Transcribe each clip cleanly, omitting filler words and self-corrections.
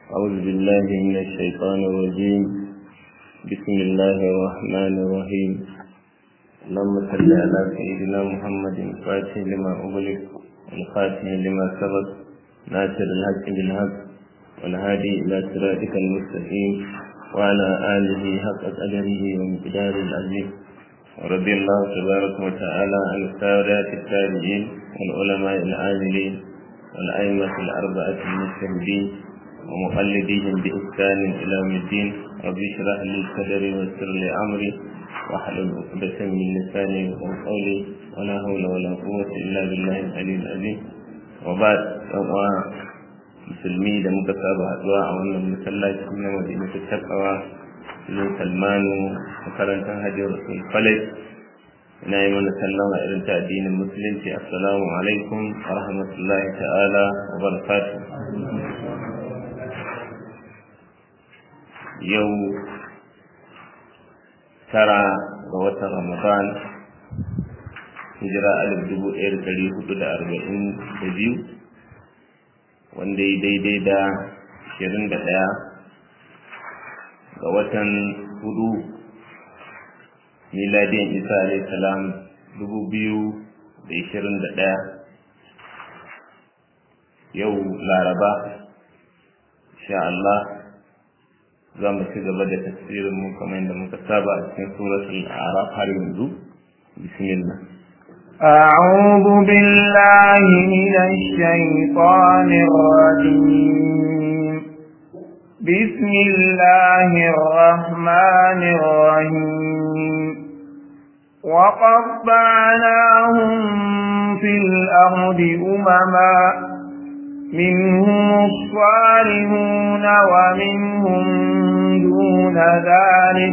أعوذ بالله من الشيطان الرجيم. بسم الله الرحمن الرحيم. اللهم صل على سيدنا محمد الفاتح لما أغلق والخاتم لما سبق ناصر الحق بالحق والهادي إلى صراطك المستقيم وعلى آله حق قدره ومقداره العظيم. ورضي الله تبارك وتعالى عن السادات التابعين والعلماء العاملين والأئمة الأربعة المجتهدين ومقلديهم بإحسان إلى يوم الدين. رب اشرح لي صدري ويسر لي أمري واحلل عقدة من لساني يفقهوا قولي ولا حول ولا قوة إلا بالله العلي العظيم. وبعد musulmi da muka saba haɗuwa a wannan masallaci na Madinatul Taqwa cikin Salmanu makarantar Hajji Rasul College. Ina yi mana sallama irin ta addinin musulunci. Assalamu alaikum wa rahmatullahi ta'ala wa barakatuh. Yau 9 ga watan Ramadan hijira 1442 wanda ya daidai da 21 ga watan 4 miladiyan Isa alayhi salam 2021. Yau Laraba insha Allah za mu ci gaba da tafsirin mu kamar yadda muka saba a cikin suratul A'raf har yanzu. Bismillah. أعوذ بالله من الشيطان الرجيم. بسم الله الرحمن الرحيم. وقطعناهم في الأرض أمما منهم الصالحون ومنهم دون ذلك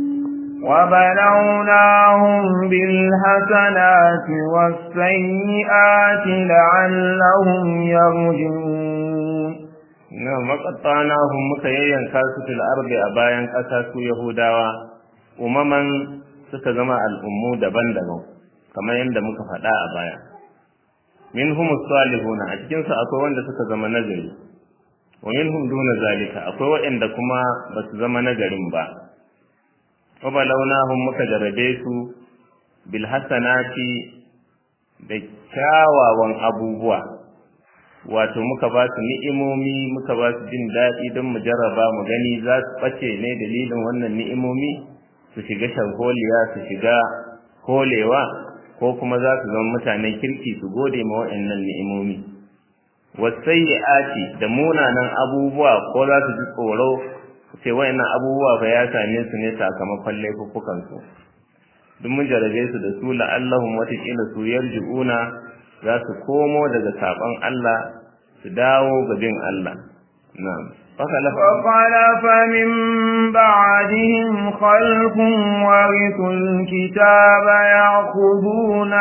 وبلوناهم بالحسنات والسيئات لعلهم يرجعون. وقطعناهم مكيين كاسة الأرض أبايا كاسة يهوداوا أمما suka zama al'ummu daban-daban kamar yadda muka faɗa a baya. Minhum as-salihuna, a cikin su akwai wanda suka zama nagari, wa minhum duna zalika, akwai waɗanda kuma ba su zama nagarin ba. Wa balawnahum, muka jarabe su bil hasanati, da kyawawan abubuwa, wato muka ba su ni'imomi, muka ba su jin daɗi don mu jarraba mu gani za su ɓace ne dalilin wannan ni'imomi, su shiga sharholiya, su shiga kolewa, ko kuma za su zama mutanen kirki su gode ma waɗannan ni'imomi. Wasayyi'ati, da munanan abubuwa, ko za su ji tsoro su ce waɗannan abubuwa fa ya same su ne sakamakon laifuffukan su. Duk mun jarabe su da su la'allahum watakila su yarji'una, za su komo daga saɓon Allah su dawo ga bin Allah. Na'am. فخلف من بعدهم خلف ورثوا الكتاب يأخذون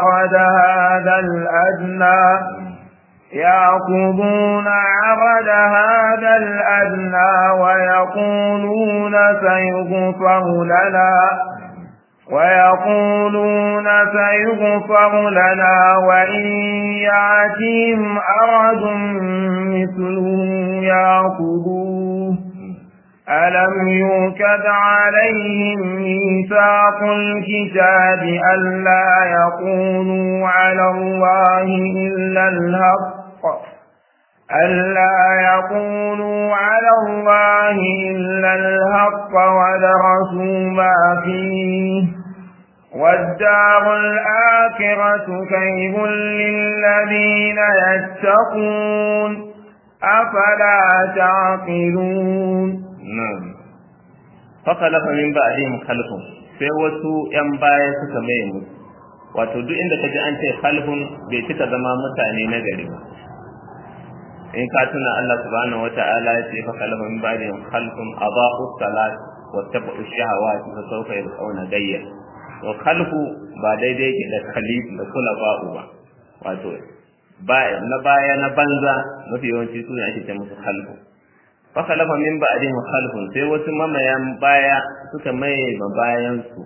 عرض هذا الأدنى ويقولون سيغفر لنا وإن يأتهم عرض مثله يأخذوه. ألم يؤكد عليهم ميثاق الكتاب ألا يقولوا على الله إلا الحق ودرسوا ما فيه والدار الآخرة خير للذين يتقون أفلا تعقلون. فخلف من بعدهم خلف، sai wasu ‘yan baya suka mai musu, wato duk inda ka ji an ce khalfun bai cika zama mutane na gari ba. In ka tuna Allah subhanahu wa ta'ala ya ce fa khalafa min ba'dihim khalfun adaa'u salat wa tabu'u shahawati fa sawfa yalqawna gayya. To khalfu ba daidai yake da khalif da kula ba'u ba, wato na baya na banza mafi yawanci su ne ake ce musu khalfu. Fa khalafa min ba'dihim khalfun, sai wasu mamayan baya suka maye bayan su,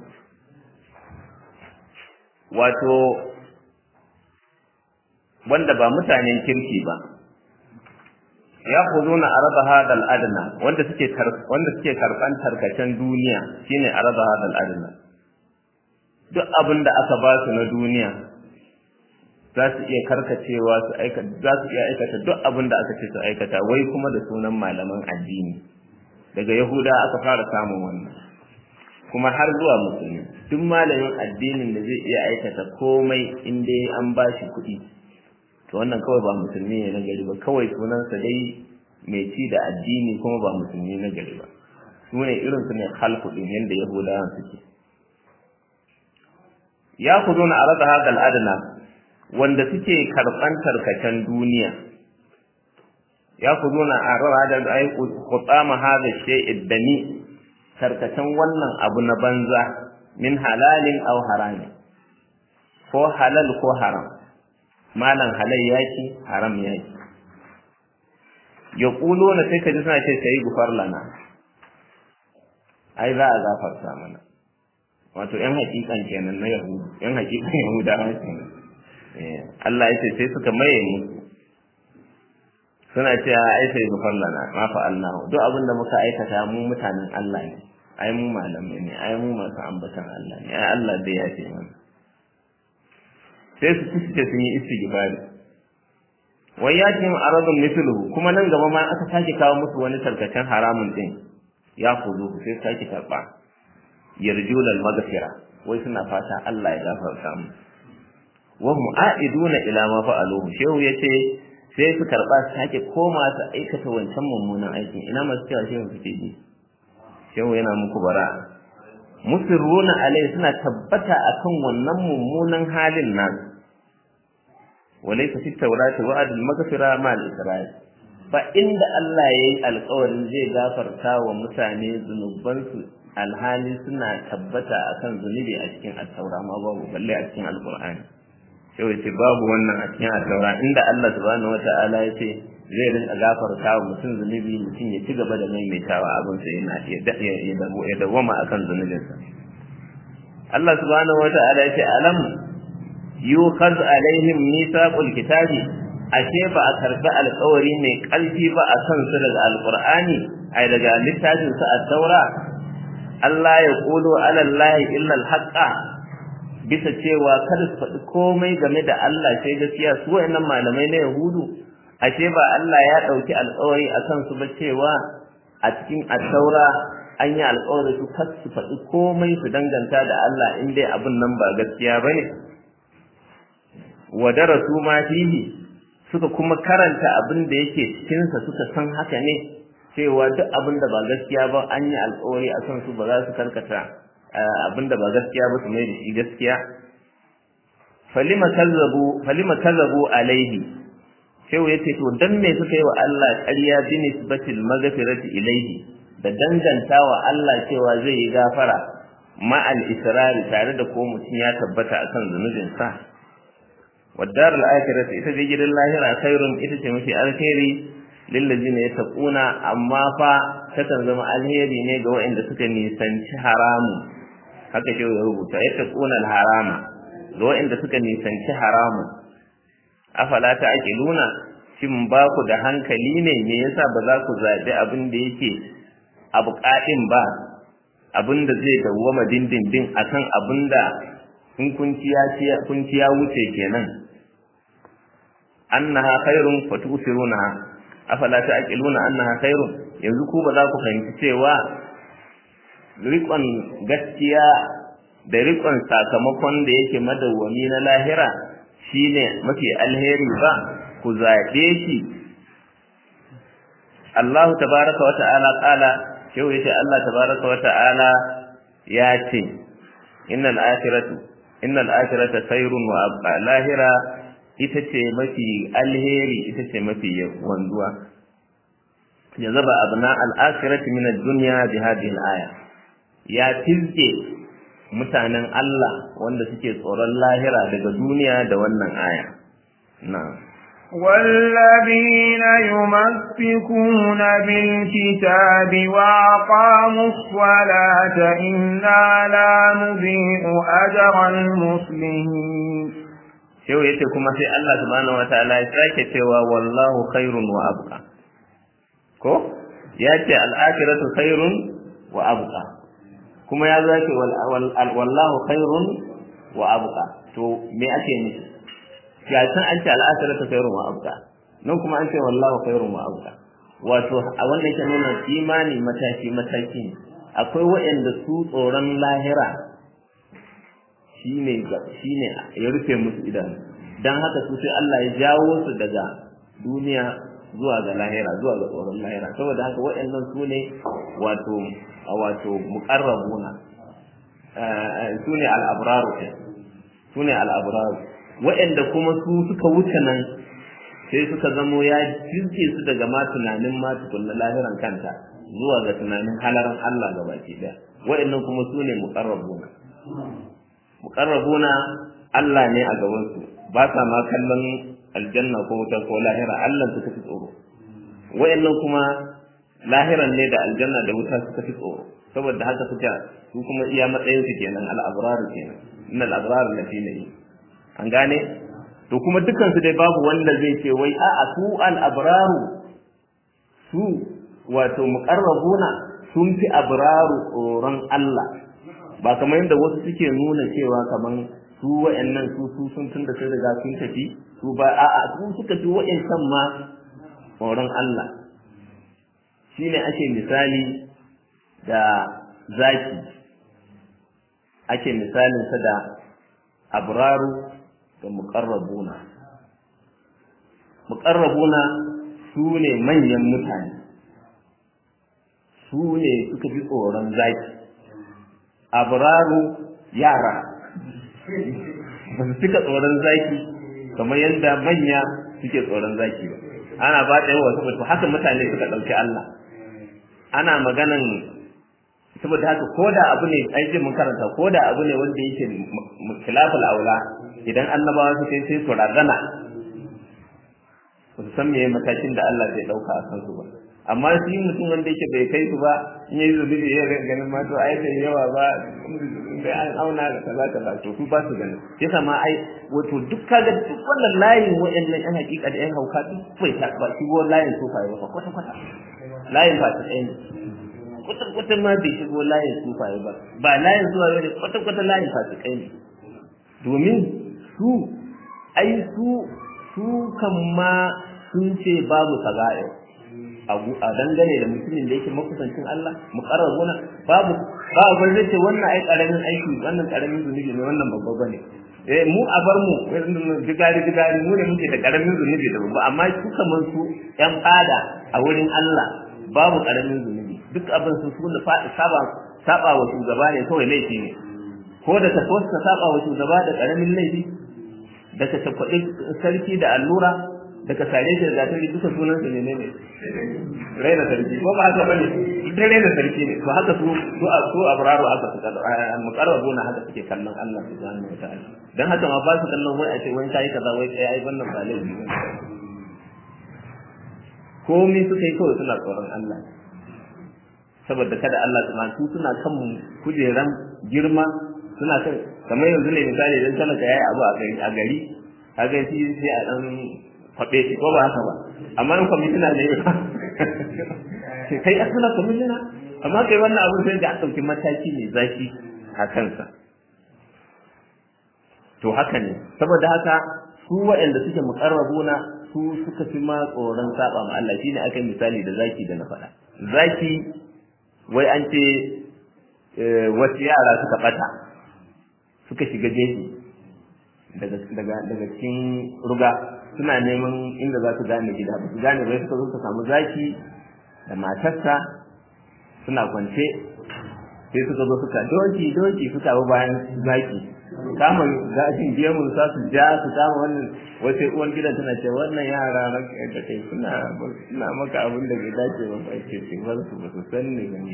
wato wanda ba mutanen kirki ba. ya'khuduna arada hadal adna wanda suke karban tarkacen duniya shine arada hadal adna duk abin da aka ba su na duniya za su iya karkacewa za su iya aikata duk abin da aka ce su aikata wai kuma da sunan malaman addini daga yahuda aka fara samun wannan kuma har zuwa musulmi duk malamin addinin da zai iya aikata komai in dai an ba shi kuɗi to wannan kawai ba musulmi ne na gari ba kawai sunansa dai mai ci da addini kuma ba musulmi na gari ba su ne irin su ne halku din yadda yahudawan suke ya ku zo na arada hadal adna wanda suke karɓan tarkacen duniya ya ku zo na arada da ai qutama hada shay'id dani tarkacen wannan abu na banza min halalin aw harami ko halal ko haram malan halal yaki haram yaki yaquluna sai kaji suna ce sai gufar lana ai za a gafarta mana wato yan hakikan kenan na yahudu yan hakikan yahudawa kenan Allah ya ce sai suka maye mu suna cewa ai sai gufar lana ma fa Allah duk abin da muka aikata mu mutanen Allah ne ai mu malamai ne ai mu masu ambatan Allah ne ai Allah dai ya ce mana sai su ce sun yi istighfari wai ya ce aradun mithluhu kuma nan gaba ma aka sake kawo musu wani tarkacen haramun din ya kuzu sai sake karba yarjulal maghfira wai suna fata Allah ya gafarta mu wa hum aiduna ila ma fa'aluhu shehu yace sai su karba sake koma su aikata wancan mummunan aikin ina masu cewa shehu suke ji shehu yana muku bara musirruna alai suna tabbata akan wannan mummunan halin nan walaysa fi tawrati wa'd al-maghfira ma al-isra'il fa inda Allah yayi alƙawarin zai gafarta wa mutane zunubansu alhali suna tabbata akan zunubi a cikin at-taura ma babu balle a cikin al-qur'ani sai yace babu wannan a cikin at-taura inda Allah subhanahu wata'ala yace zai rinka gafarta wa mutum zunubi mutum ya ci gaba da maimaitawa abin sa yana ya dawama akan zunubinsa Allah subhanahu wata'ala yace alam yukhaz alaihim mithaqul kitabi ashe ba a karbi alƙawari mai ƙarfi ba a kan su daga alqur'ani ai daga littafin sa at-taura Allah ya qulu ala allahi illa al-haqqa bisa cewa kada su faɗi komai game da Allah sai gaskiya su wayannan malamai na yahudu ashe ba Allah ya dauki alƙawari akan su ba cewa a cikin at-taura an yi alƙawari su kar su faɗi komai su danganta da Allah in dai abin nan ba gaskiya bane wa darasu ma fihi suka kuma karanta abin da yake cikin sa suka san haka ne cewa duk abin da ba gaskiya ba an yi alƙawari akan su ba za su karkata abin da ba gaskiya ba su mai da shi gaskiya falima kazzabu alaihi sai yace to dan me suka yi wa Allah ƙarya bi nisbatil maghfirati ilaihi da dangantawa Allah cewa zai yi gafara ma'al israri tare da ko mutum ya tabbata akan zunubin sa wadar al-akhirati ita ce gidan lahira khairun ita ce mafi alkhairi lil ladina yattaquna amma fa takan zama alheri ne ga waɗanda suka nisanci haramu haka shi ya rubuta yattaquna al-harama ga waɗanda suka nisanci haramu afala ta'qiluna shin ba ku da hankali ne me yasa ba za ku zabi abin da yake abu ƙaɗin ba abin da zai dawwama dindindin akan abin da in kunci ya wuce kenan annaha khairun fatusiruna afala ta'qiluna annaha khairun yanzu ku ba za ku fahimci cewa riƙon gaskiya da riƙon sakamakon da yake madawwami na lahira shine mafi alheri ba ku zaɓe shi Allah tabaraka wa ta'ala qala shehu yace Allah tabaraka wa ta'ala ya ce innal akhirata khairun wa abqa lahira ita ce mafi alheri ita ce mafi wanzuwa jazaba abna al-akhirati min ad-dunya bi hadhihi al-aya ya tilke mutanen Allah wanda suke tsoron lahira daga duniya da wannan aya na'am والذين يمسكون بالكتاب وأقاموا الصلاة إنا لا نضيع أجر المصلحين shehu yace kuma sai Allah subhanahu wataala ya sake cewa wallahu khairun wa abqa ko ya ce al-akhiratu khairun wa abqa kuma ya zaki wallahu khairun wa abqa to me ake nufi ya san an ce al-akhiratu khairun wa abqa nan kuma an ce wallahu khairun wa abqa wato a wannan ke nuna imani mataki mataki ne akwai waɗanda su tsoron lahira shine ya rufe musu idanu dan haka su sai Allah ya jawo su daga duniya zuwa ga lahira zuwa ga tsoron lahira saboda haka waɗannan su ne wato muqarrabuna su ne al-abraru su ne al-abraru waɗanda kuma su suka wuce nan sai suka zamo ya jirke su daga ma tunanin ma tukunna lahiran kanta zuwa ga tunanin halaran Allah gabaki daya waɗannan kuma su ne muqarrabuna Allah ne a gaban su ba sa ma kallon aljanna ko wuta ko lahira Allah suka fi tsoro waɗannan kuma lahiran ne da aljanna da wuta suka fi tsoro saboda haka suka su kuma iya matsayin su kenan al-abrar kenan innal abrar lafi nayi an gane to kuma dukkan su dai babu wanda zai ce wai a'a su al-abraru su wato muqarrabuna sun fi abraru tsoron Allah ba kamar yadda wasu suke nuna cewa kaman su wa'annan su sun tunda sai riga sun tafi su ba a'a su suka fi wa'annan ma tsoron Allah shine ake misali da zaki ake misalin sa da abraru da muqarrabuna su ne manyan mutane su ne suka fi tsoron zaki abraru yara ba su cika tsoron zaki kamar yadda manya suke tsoron zaki ba ana ba da yawa saboda haka mutane suka ɗauki Allah ana maganan saboda haka koda abu ne ai mun karanta koda abu ne wanda yake khilaful aula idan annabawa su sai su razana su san me matakin da Allah zai dauka a kansu ba amma shi mutum wanda yake bai kai su ba in yayi zubi ya ganin ma to ai da yawa ba sai an auna da kaza kaza to su ba su ganin yasa ma ai wato duk kaga duk wannan layin wayannan yan hakika da yan hauka duk bai ta ba shi go layin su fa ba kwata kwata layin ba ta ɗaya kwata ma bai shigo layin su fa ba layin zuwa ne kwata layin fa ta kai ne domin su ai su kan ma sun ce babu saga'i a dangane da mutumin da yake makusancin Allah muqarrabuna babu zai ce wannan ai karamin aiki wannan karamin zunubi ne wannan babba bane mu a bar mu digari mu ne muke da karamin zunubi da babba amma su kaman su yan fada a wurin Allah babu karamin zunubi duk abin su da saba wa shugaba ne kawai laifi ne ko da ta saba wa shugaba da karamin laifi da ka tafaɗi sarki da allura da ka sare shi da gatari duka sunan su ne raina sarki ko ba haka bane ita raina sarki ne to haka su abraru haka suka muqarrabuna haka suke kallon Allah subhanahu wataala dan haka ma ba su kallon wai a ce wani kai kaza wai kai ai wannan ba laifi ne komai suka yi kawai suna tsoron Allah saboda kada Allah subhanahu suna kan kujeran girma suna kan kamar yanzu ne misali idan talaka yayi abu a gari kaga shi sai a dan faɗe shi ko ba haka ba amma in kwamitina ne ba kai asala kwamitina amma kai wannan abin sai da ɗauki mataki mai zafi a kansa to haka ne saboda haka su waɗanda suke muqarrabuna su suka fi ma tsoron saba ma Allah shine aka misali da zaki da na faɗa zaki wai an ce wasu yara suka ɓata suka shiga jeji daga cikin ruga suna neman inda za su gane gida ba su gane bai suka zo su samu zaki da matarsa suna kwance sai suka zo suka doki suka bi bayan zaki kama gashin gemun sa su ja su kama wannan wace uwan gidan tana ce wannan yara ranka da kai suna maka abin da bai dace ba ba ce ba su san ne gani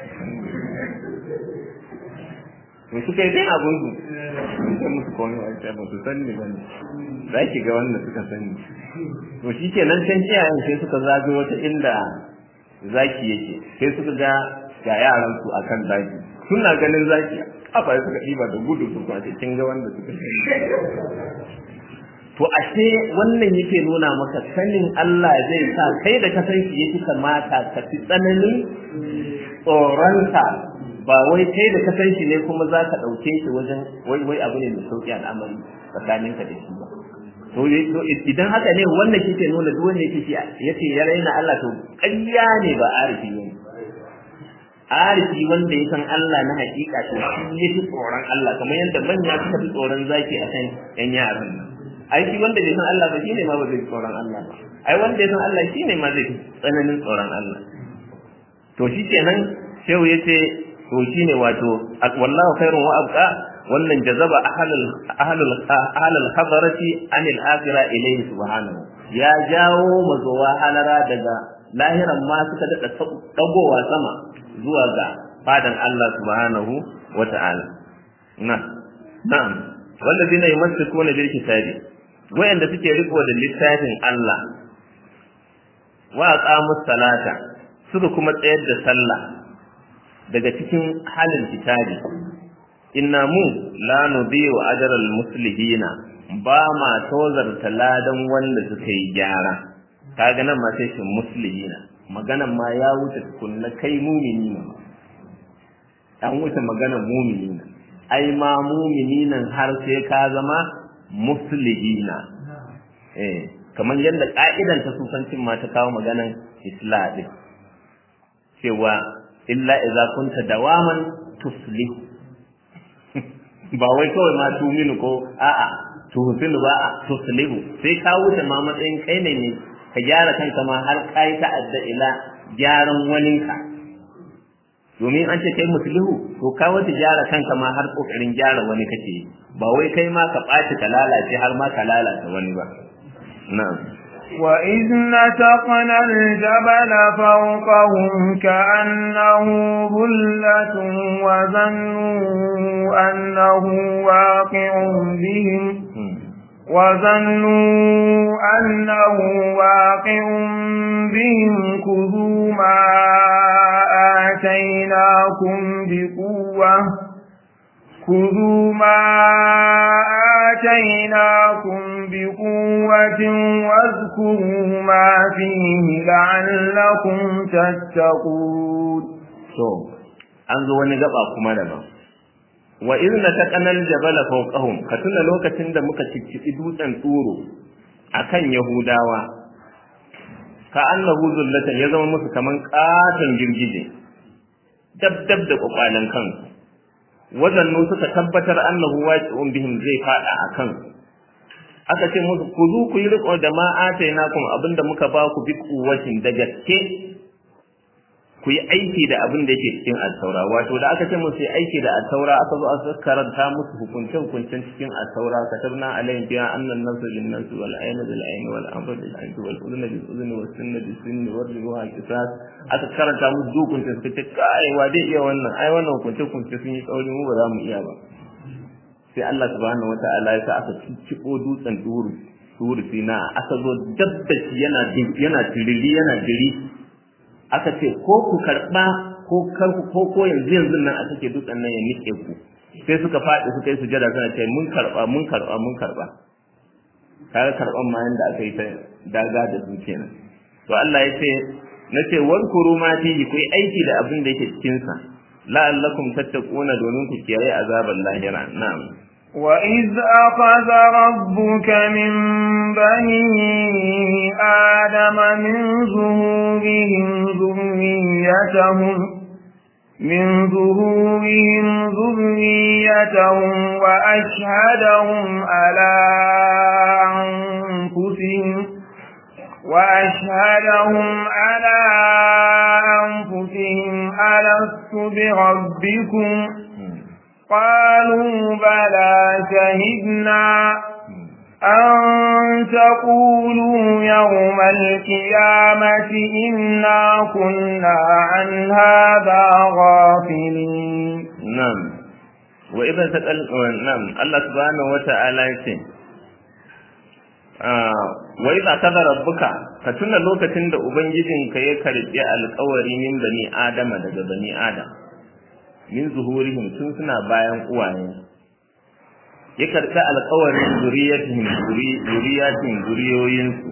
to suka yi dai abin su sai musu komai a ba su san ne bane za ki ga wanda suka sani to shi ke nan can iyayen sai suka zago wata inda zaki yake sai suka ga yaran su akan zaki suna ganin zaki kafa suka ɗiba da gudu su kwace kin ga wanda suka sani to to ashe wannan yake nuna maka sanin Allah zai sa kai da ka san shi yake kamata ka fi tsananin tsoronka, ba wai kai da ka san shi ne kuma za ka ɗauke shi wajen wai abu ne mai sauƙi al'amari tsakaninka da shi ba. To idan haka ne wannan kike nuna duk wanda yake ya raina Allah to ƙarya ne ba arifi ne. Arifi wanda ya san Allah na hakika to shi yake tsoron Allah kamar yadda manya suka fi tsoron zaki akan yan yaran nan. Ai shi wanda bai san Allah ba shine ma ba zai tsoron Allah ba. Ai wanda ya san Allah shine ma zai tsananin tsoron Allah. To shikenan shehu yace to shine wato wallahu khairun wa abqa wannan jazaba ahlul hadarati anil akhirah ilayhi subhanahu ya jawo mazowa halara daga lahiran ma suka dada dagowa sama zuwa ga fadan Allah subhanahu wata'ala na'am wallazina yumassikuna bil kitabi wayanda suke riko da littafin Allah wa aqamus salata suka kuma tsayar da sallah daga cikin halin kitabi inna mu la nudiyu ajral muslihina ba ma tozarta ladan wanda suka yi gyara kaga nan ma sai shi muslihina maganan ma ya wuce kunna kai mumini ne an wuce maganan mumini ne ai ma mumini nan har sai ka zama muslihina kamar yadda ka'idan ta sufancin ma ta kawo maganan islam cewa illa idza kunta dawaman tuslihu ba wai kawai ma tuminu ko a'a tuhsinu ba a tuslihu sai ka wuce ma matsayin kai ne ka gyara kanka ma har kai ta'adda ila gyaran waninka domin an ce kai muslihu to ka wuce gyara kanka ma har kokarin gyara wani kake ba wai kai ma ka ɓaci ka lalace har ma ka lalata wani ba na'am وَإِذْ نَتَقْنَا الْجَبَلَ فَوْقَهُمْ كَأَنَّهُ ظُلَّةٌ وَظَنُّوا أَنَّهُ واقع بهم خُذُوا مَا آتَيْنَاكُمْ بِقُوَّةٍ واذكروا ما فيه لعلكم تتقون. an zo wani gaba kuma daban wa idna taqanal jabala fawqahum ka tuna lokacin da muka ciccibi dutsen tsoro akan yahudawa ka annahu zullatan ya zama musu kaman katon girgije dab da kwakwalan kansu wazannu suka tabbatar annahu waqi'un bihim zai fada akan aka ce musu ku zu ku yi riko da ma atainakum abinda muka ba ku bi kuwatin da gaske ku yi aiki da abin da yake cikin at-taura wato da aka ce musu yi aiki da at-taura aka zo aka karanta musu hukuncin cikin at-taura katabna alayhim fiha anna an-nafsa lin-nafsi wal 'ayna bil-'ayni wal anfa bil-anfi wal udhna bil-udhni was sinna bis-sinni wal ruha qisas aka karanta musu hukuncin suka ce kai wa dai iya wannan ai wannan hukuncin sun yi tsauri mu ba za mu iya ba sai Allah subhanahu wataala ya sa aka ciccibo dutsen turu sina aka zo dabbaci yana tiriri yana diri aka ce ko ku karba ko yanzu nan aka ce dutsen nan ya nike ku sai suka faɗi suka yi sujada suna ce mun karba kaga karban ma yanda aka yi ta daga da su kenan to Allah ya ce nace wankuru ma fihi ku yi aiki da abin da yake cikin sa la'allakum tattaquna domin ku kiyaye azaban lahira na'am وَإِذْ أَخَذَ رَبُّكَ مِنْ بَنِي آدَمَ مِنْ ظُهُورِهِمْ ذُرِّيَّتَهُمْ وَأَشْهَدَهُمْ على أنفسهم ألست بربكم قالوا بلى شهدنا أن تقولوا يوم القيامة إنا كنا عن هذا غافلين. نعم وإذا سأل نعم الله سبحانه وتعالى يقول وإذا أخذ ربك فتنا لوكتين da ubangijinka ya karbi alƙawari min bani adama daga bani adam min zuhurihim tun suna bayan uwaye ya karɓi alƙawarin zuriyatin zuriyoyinsu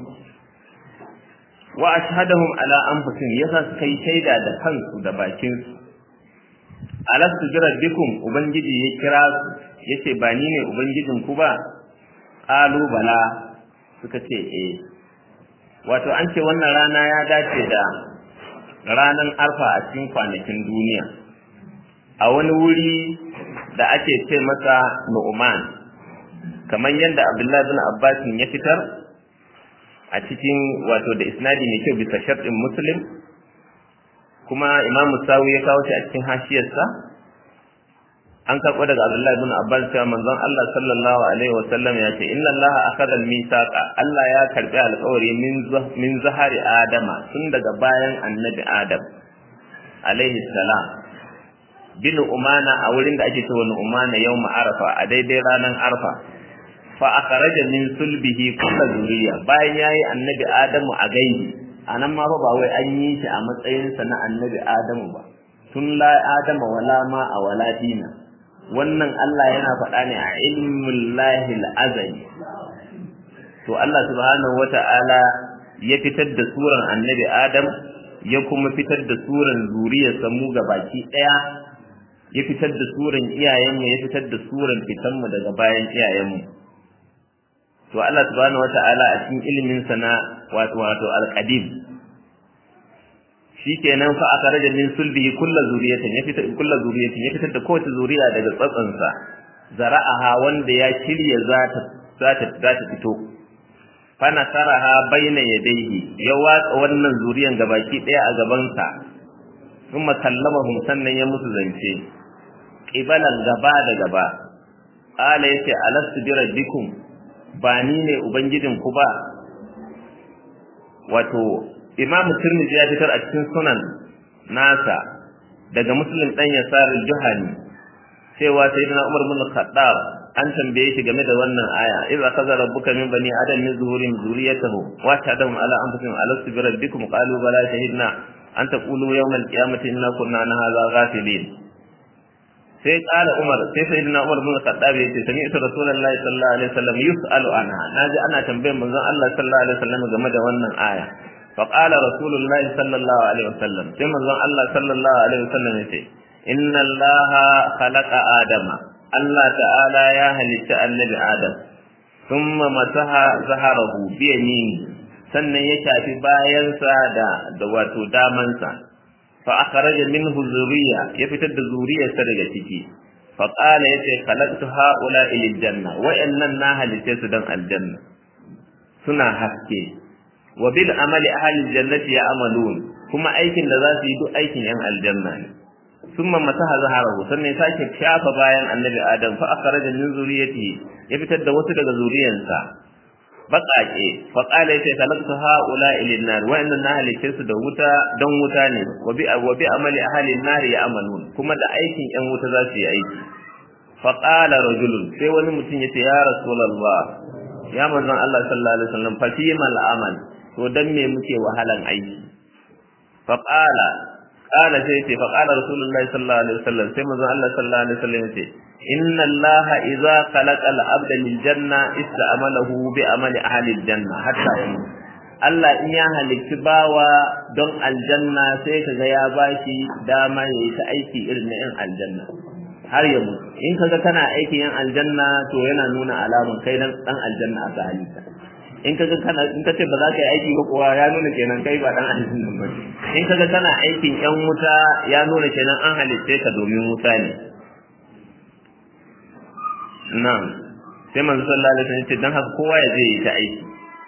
wa ashhadahum ala anfusihim yasa suka yi shaida da kansu da bakinsu alastu bi rabbikum ubangiji ya kira su yace ba ni ne ubangijin ku ba qalu bala suka ce wato an ce wannan rana ya dace da ranan arfa a cikin kwanakin duniya a wani wuri da ake ce masa Nu'man kamar yadda Abdullahi bin Abbas ya fitar a cikin wato da isnadi mai kyau bisa shartin Muslim kuma Imam Musawi ya kawo shi a cikin hashiyarsa an karɓo daga Abdullahi bin Abbas cewa manzon Allah sallallahu alaihi wa sallam ya ce inna Allah akhadha al-mithaqa Allah ya karbi alƙawari min zahari Adama tun daga bayan annabi Adam alaihi salam bin umana a wurin da ake cewa umana yawm arafa a daidai ranar arfa fa akhraja min sulbihi kullu zuriya bayan yayi annabi Adamu a gaibi anan ma ba wai an yi shi a matsayin sa na annabi Adamu ba tun la Adama wala ma a wala dina wannan Allah yana faɗa ne a ilmul lahil azali to Allah subhanahu wata'ala ya fitar da suran annabi Adam ya kuma fitar da suran zuriyarsa mu baki ɗaya ya fitar da suran iyayenmu ya fitar da suran fitanmu daga bayan iyayenmu to Allah subhanahu wata'ala a cikin ilimin sa na wato al-qadim shikenan fa akhraja min sulbihi kullu zuriyatin ya fitar da kowace zuriya daga tsatsansa zara'aha wanda ya shirya za ta fito fa nasaraha baina yadayhi ya watsa wannan zuriyan gabaki daya a gaban sa kuma kallamahum sannan ya musu zance qibalan gaba da gaba ala yace alastu bi rabbikum ba ni ne ubangijin ku ba wato Imam Tirmidhi ya fitar a cikin sunan nasa daga Muslim dan Yasar al-Juhani cewa sayyidina Umar bin Khattab an tambaye shi game da wannan aya idza kaza rabbuka min bani adam min zuhurin zuriyatahu wa ta'adum ala anfusihim alastu bi rabbikum qalu bala shahidna an taqulu yawm al-qiyamati inna kunna an hadha ghafilin sai qala Umar sai sayyidina Umar bin Khattab ya ce sami Rasulullahi sallallahu alaihi wasallam yus'alu anha naji ana tambayar manzon Allah sallallahu alaihi wasallam game da wannan aya فقال رسول الله صلى الله عليه وسلم كما الله صلى الله عليه وسلم يقول إن الله خلق آدم الله تعالى يا هلت النبي آدم ثم مسح ظهره بيمينه sannan ya shafi bayansa da wato damansa fa akhraja minhu zuriya ya fitar da zuriyarsa daga ciki fa qala yace khalaqtu haula lil janna wa innan na halice su dan aljanna suna haske wa bil amali ahli jannati ya'malun kuma aikin da za su yi duk aikin yan aljanna ne summa masaha zaharahu sannan sake shafa bayan annabi adam fa akhraja min zuriyatihi ya fitar da wasu daga zuriyansa baƙaƙe fa qala yace khalaqtu haula ilin nar wa inna nahliku su da wuta dan wuta ne wa bi amali ahli nar ya'malun kuma da aikin yan wuta za su yi aiki fa qala rajulun sai wani mutum yace ya rasulullah ya manzon Allah sallallahu alaihi wasallam fa fi mal amal to dan me muke wahalan aiki fa qala sai ce fa qala rasulullahi sallallahu alaihi wasallam sai manzon Allah sallallahu alaihi wasallam yace inna allaha idza khalaqa al-abda lil janna ista'malahu bi amali ahli al-janna hatta Allah in ya halitta bawa don aljanna sai kaga ya bashi dama yayi ta aiki irin na yan aljanna har ya mutu in kaga kana aikin yan aljanna to yana nuna alamun kai dan aljanna aka halitta in kaga kana in kace ba za ka yi aiki ba kuwa ya nuna kenan kai ba dan aljanna ba in kaga kana aikin yan wuta ya nuna kenan an halitta ka domin wuta ne na'am sai manzo sallallahu alaihi wasallam ce dan haka kowa ya je yi ta aiki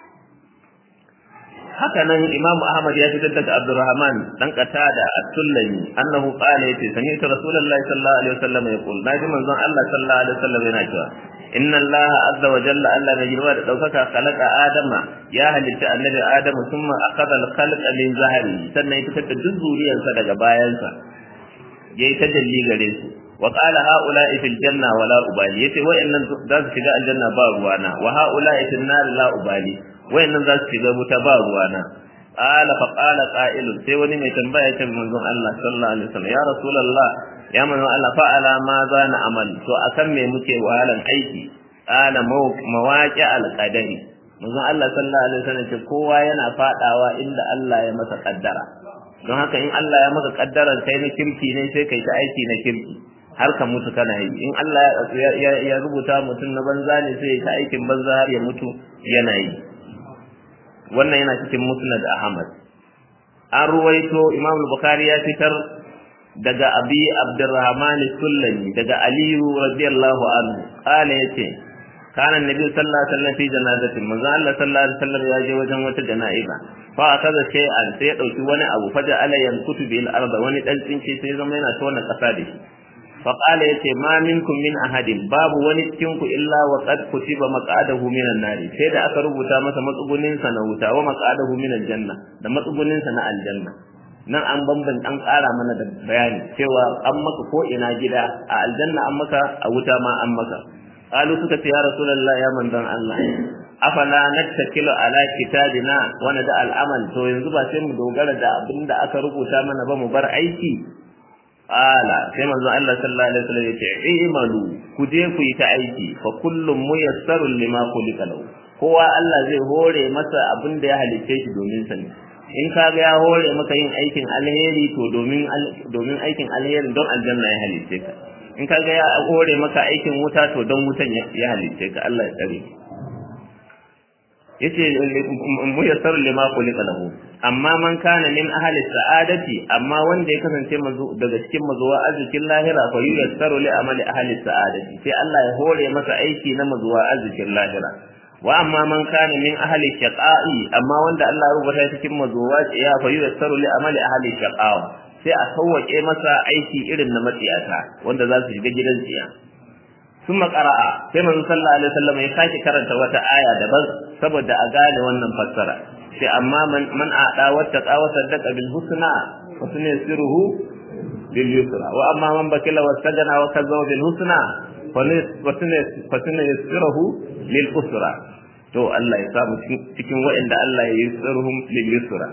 haka nan Imam Ahmad ya fitar daga Abdurrahman dan Qatada As-Sullami annahu qala yace sami'tu Rasulullahi sallallahu alaihi wasallam yaqul naji manzon Allah sallallahu alaihi wasallam yana cewa inna Allah azza wa jalla Allah mai girma da daukaka khalaqa Adama ya halitta annabi Adamu thumma akhadha al-khalqa min zahri sannan ya fitar da duk zuriyarsa daga bayansa yayi tajalli gare su wa qala haula'i fil janna wa la ubali yace wa'annan za su shiga aljanna ba ruwana wa haula'i fil nar la ubali wa'annan za su shiga wuta ba ruwana qala fa qala qa'ilun sai wani mai tambaya ce manzon Allah sallallahu alaihi wasallam ya rasulullah ya manzon Allah fa ala ma za na amal to akan me muke wahalan aiki qala mawaqi al-qadari manzon Allah sallallahu alaihi wasallam ce kowa yana fadawa inda Allah ya masa kaddara don haka in Allah ya maka kaddaran kai na kirki ne sai kai ta aiki na kirki har ka mutu kana yi in Allah ya rubuta mutum na banza ne sai ya ta aikin banza har ya mutu yana yi wannan yana cikin musnad Ahmad an ruwaito Imam Bukhari ya fitar daga Abi Abdurrahman Sullami daga Ali radiyallahu anhu kale yace kana annabi sallallahu alaihi wasallam fi janazatin manzo Allah sallallahu alaihi wasallam ya je wajen wata jana'iza fa akaza shay'an sai ya dauki wani abu faja ala yankutu bil arda wani dan tsinci sai zama yana tona kasa da shi fa qala yace ma minkum min ahadin babu wani cikin ku illa wa qad kutiba maq'adahu minan nari sai da aka rubuta masa matsugunin sa na wuta wa maq'adahu minal janna da matsugunin sa na aljanna nan an an ƙara mana da bayani cewa an maka ko ina gida a aljanna an maka a wuta ma an maka qalu suka ce ya rasulullah ya manzon Allah afala nattakilu ala kitabina wa nada al'amal to yanzu ba sai mu dogara da abinda aka rubuta mana ba mu bar aiki ala sai manzon Allah sallallahu alaihi wasallam ya ce imalu ku je ku yi ta aiki fa kullum muyassarun lima khuliqa lahu kowa Allah zai hore masa abinda ya halice shi domin sa ne in ka ga ya hore maka yin aikin alheri to domin aikin alheri don aljanna ya halice ka in ka ga ya hore maka aikin wuta to don wutan ya halice ka Allah ya tsare yace muyassar lima khuliqa lahu amma man kana min ahli sa'adati amma wanda ya kasance daga cikin mazuwa arzikin lahira fa yuyassaru li amali ahli sa'adati sai Allah ya hore masa aiki na mazuwa arzikin lahira wa amma man kana min ahli shaqa'i amma wanda Allah ya rubuta cikin mazuwa ya fa yuyassaru li amali ahli shaqa'a sai a sauwake masa aiki irin na matsiyata wanda za su shiga gidan tsiya summa qara'a sai manzo sallallahu alaihi wasallam ya sake karanta wata aya daban saboda a gane wannan fassara sai amma man a'da wattaqa wa saddaqa bil husna wa sunaysiruhu lil yusra wa amma man bakila wastajana wa kazzaba bil husna fa sunaysiruhu lil usra to Allah ya samu cikin waɗanda Allah ya yusruhum lil yusra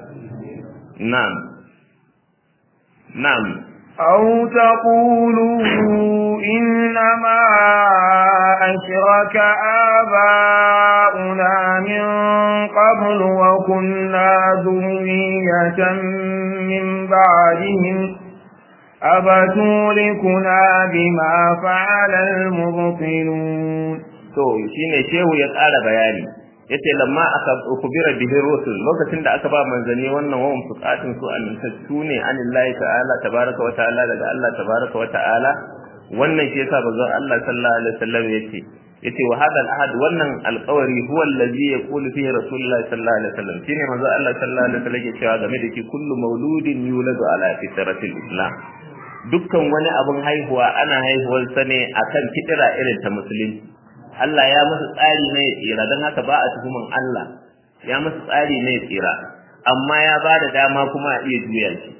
na'am أو تقولوا إنما أشرك آباؤنا من قبل وكنا ذرية من بعدهم أفتهلكنا بما فعل المبطلون. to shine shehu ya ƙara bayani yace lamma aka kubira bihi rusul lokacin da aka ba manzani wannan wawan fuqatin su amintattu ne anillahi ta'ala tabaraka wa ta'ala daga Allah tabaraka wa ta'ala wannan shi yasa bazan Allah sallallahu alaihi wasallam yace wa hadal ahad wannan alqawari huwa allazi yaqulu fihi rasulullahi sallallahu alaihi wasallam shine manzo Allah sallallahu alaihi wasallam yake cewa game da shi kullu mauludin yuladu ala fitratil islam dukkan wani abun haihuwa ana haihuwar sa ne akan fitira irin ta musulunci Allah ya masa tsari ne ya tsira don haka ba a tuhuman Allah ya masa tsari ne ya tsira amma ya ba da dama kuma a iya juya shi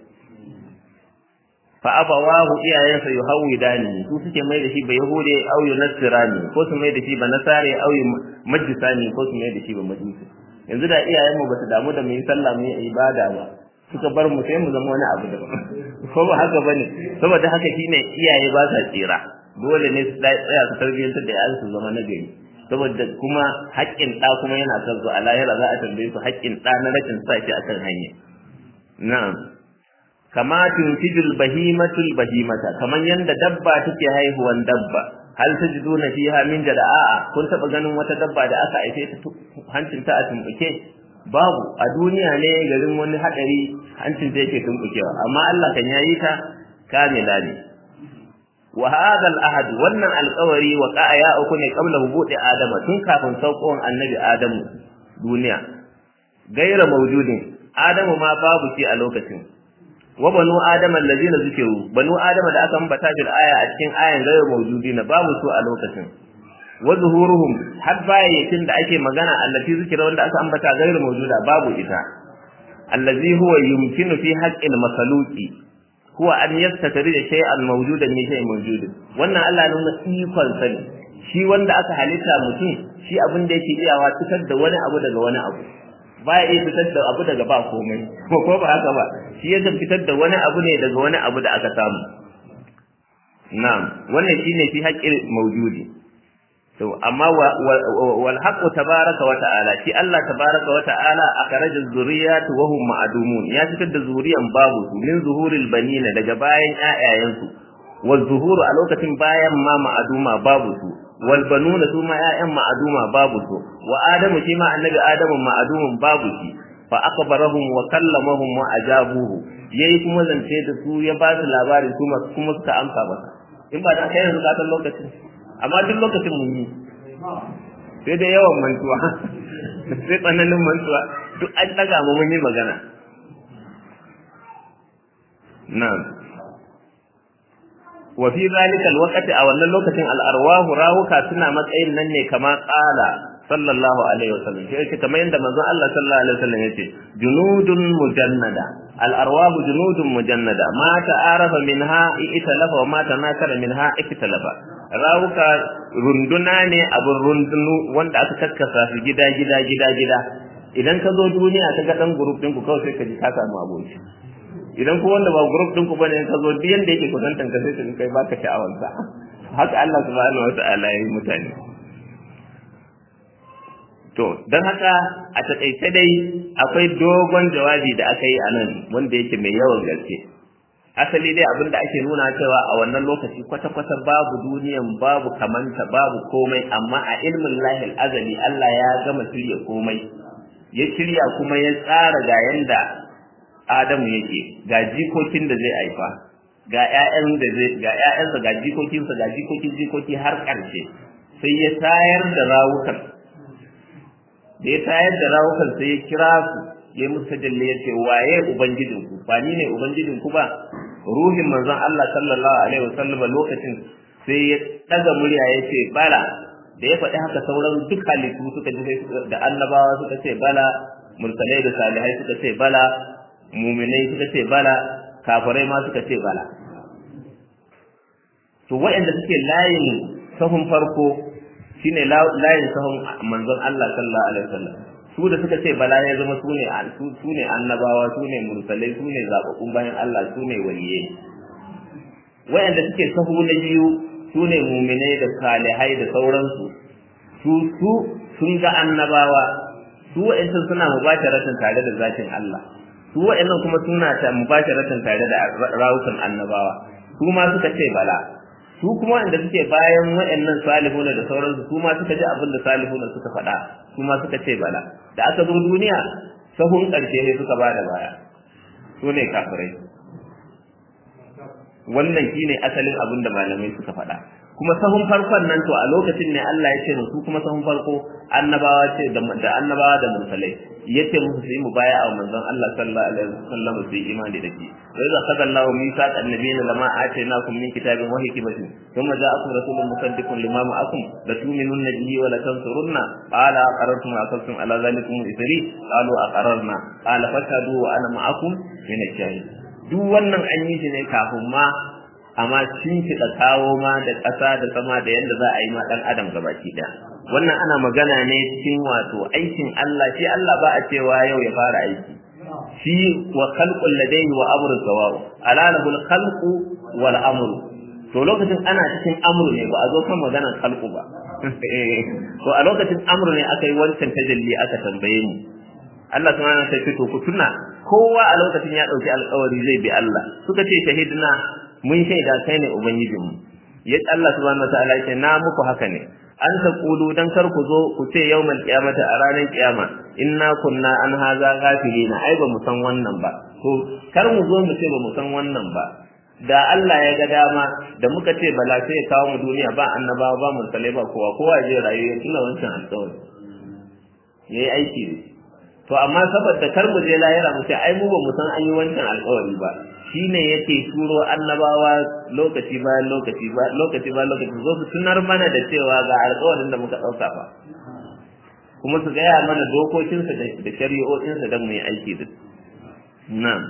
fa abawahu iyayensa yuhawidani su suke mai da shi ba yahude au yunasirani ko su mai da shi ba nasare au majisani ko su mai da shi ba majusi yanzu da iyayenmu ba su damu da mu yi sallah mu yi ibada ba suka bar mu sai mu zama wani abu daban ko ba haka bane saboda haka shine iyaye ba sa tsira dole ne su tsaya su tarbiyyantar da yaran su zama na gari saboda kuma haƙƙin ɗa kuma yana kan su a lahira za a tambaye su haƙƙin ɗa na rashin sa shi akan hanya na'am kama tuntijul bahimatul bahimata kaman yanda dabba take haihuwan dabba hal tajiduna fiha min jada'a kun taba ganin wata dabba da aka aice ta hancin ta a tumbuke babu a duniya ne garin wani hadari hancin ta yake tumbukewa amma Allah kan yayi ta kamila ne wa hadha al-ahad wannan alqawari wa qa'a uku ne qabla hubudi adama tun kafin saukon annabi adamu duniya gaira mawjudin adamu ma babu shi a lokacin wa banu adama allazina zikiru banu adama da aka ambata bil aya a cikin ayan gaira mawjudin babu su a lokacin wa zuhuruhum har bayyatin da ake magana allati zikira wanda aka ambata gaira mawjuda babu ita allazi huwa yumkinu fi haqqil makhluqi huwa an yastatari da shay'an mawjudan min shay'in mawjudin wannan Allah ne na ikon sani shi wanda aka halitta mutum shi abin da yake iyawa fitar da wani abu daga wani abu baya iya fitar da abu daga ba komai ko ba haka ba shi yake fitar da wani abu ne daga wani abu da aka samu na'am wannan shine fi haqqil mawjudi to amma wal haqqu tabaraka wa ta'ala shi Allah tabaraka wa ta'ala akhraja zurriyat wa hum ma'dumun ya fitar da zuriyan babu su min zuhuril banina daga bayan ƴaƴayen su wal zuhuru a lokacin bayan ma ma'duma babu su wal banuna su ma ƴaƴan ma'duma babu su wa adamu shi ma annabi adamu ma'dumun babu shi fa akbarahum wa kallamahum wa ajabuhu yayi kuma zance da su ya ba su labari kuma suka amsa masa in ba da kai yanzu ka lokacin amma duk lokacin mun yi sai da yawan mantuwa sai tsananin mantuwa duk an daga mu mun yi magana na'am wa fi zalika alwaqti a wannan lokacin al-arwahu rawuka suna matsayin nan ne kama qala sallallahu alaihi wasallam sai yace kamar yanda manzon Allah sallallahu alaihi wasallam yace junudun mujannada al-arwahu junudun mujannada ma ta'arafa minha italafa wa ma tanakara minha ikitalafa rawuka runduna ne abin rundunu wanda aka kakkasa su gida idan ka zo duniya ka ga dan group din ku kawai sai ka ji ka samu aboki idan ko wanda ba group din ku bane ka zo duk yanda yake kusantan ka sai ka kai baka sha'awar sa haka Allah subhanahu wataala ya yi mutane to dan haka a takaice dai akwai dogon jawabi da aka yi a nan wanda yake mai yawan gaske asali dai abinda ake nuna cewa a wannan lokaci kwata-kwata babu duniyan babu kamanta babu komai amma a ilmin lahil azali Allah ya gama shirya komai ya shirya kuma ya tsara ga yanda Adamu yake ga jikokin da zai haifa ga ƴaƴansa ga jikokinsa ga jikoki har ƙarshe sai ya tayar da rawukan sai ya kira su ya musu tajalli ya ce waye ubangijinku ba ni ne ubangijinku ba ruhin manzon Allah sallallahu alaihi wasallam lokacin sai ya daga murya ya ce bala da ya faɗi haka sauran duk halittu suka ji da annabawa suka ce bala mursalai da salihai suka ce bala mu'minai suka ce bala kafirai ma suka ce bala to waɗanda suke layin sahun farko shine layin sahun manzon Allah sallallahu alaihi wasallam su da suka ce bala ya zama su ne annabawa su ne mursalai su ne zaɓaɓɓun bayan Allah su ne waliyai waɗanda suke sahu na biyu su ne muminai da salihai da sauransu sun ga annabawa su waɗancan suna mubasharatan tare da zatin Allah su waɗannan kuma suna mubasharatan tare da rawukan annabawa su ma suka ce bala su kuma wanda suke bayan waɗannan salihuna da sauransu su ma suka ji abin da salihuna suka faɗa su ma suka ce bala da aka zo duniya sahun ƙarshe ne suka ba da baya su ne kafirai wannan shine asalin abin da malamai suka faɗa kuma sahun farkon nan to a lokacin ne Allah ya ce musu kuma sahun farko annabawa ce da annabawa da mursalai yace musu su yi mubaya'a wa manzon Allah sallallahu alaihi wasallam su yi imani da shi wa idza qala Allahu mithaq an-nabiyina lama atainakum min kitabin wa hikmatin thumma ja'akum rasulun musaddiqun lima ma'akum la tu'minunna bihi wa la tansurunna qala aqarrtum wa aqamtum ala dhalikum isri qalu aqarrna qala fashhadu wa ana ma'akum min ash-shahid duk wannan an yi shi ne kafin ma amma shin ki da kawo ma da ƙasa da sama da yanda za a yi ma dan adam gabaki daya wannan ana magana ne cikin wato aikin Allah shi Allah ba a cewa yau ya fara aiki shi wa khalqul ladayhi wa amru sawa'u alalahul khalqu wal amru to lokacin ana cikin amru ne ba a zo kan maganar khalqu ba to a lokacin amru ne aka yi wancan tajalli aka tambaye mu Allah subhanahu wa ta'ala to ku tuna kowa a lokacin ya dauki alƙawari zai bi Allah suka ce shahidna mun shaida kai ne ubangijinmu ya Allah subhanahu wa ta'ala ya ce na muku haka ne an taqulu dan kar ku zo ku ce yawmal qiyamati a ranar kiyama inna kunna an haza ghafilina ai ba mu san wannan ba to kar mu zo mu ce ba mu san wannan ba da Allah ya ga dama da muka ce bala sai ya kawo mu duniya ba annabawa ba mursalai ba kowa ya je rayuwa tuna wancan alƙawari yayi aiki ne to amma saboda kar mu je lahira mu ce ai mu ba mu san an yi wancan alƙawari ba shine yake turo annabawa lokaci bayan lokaci zo su tunar mana da cewa ga alƙawarin da muka ɗauka fa kuma su gaya mana dokokinsa da shari'o'insa don mu yi aiki da nan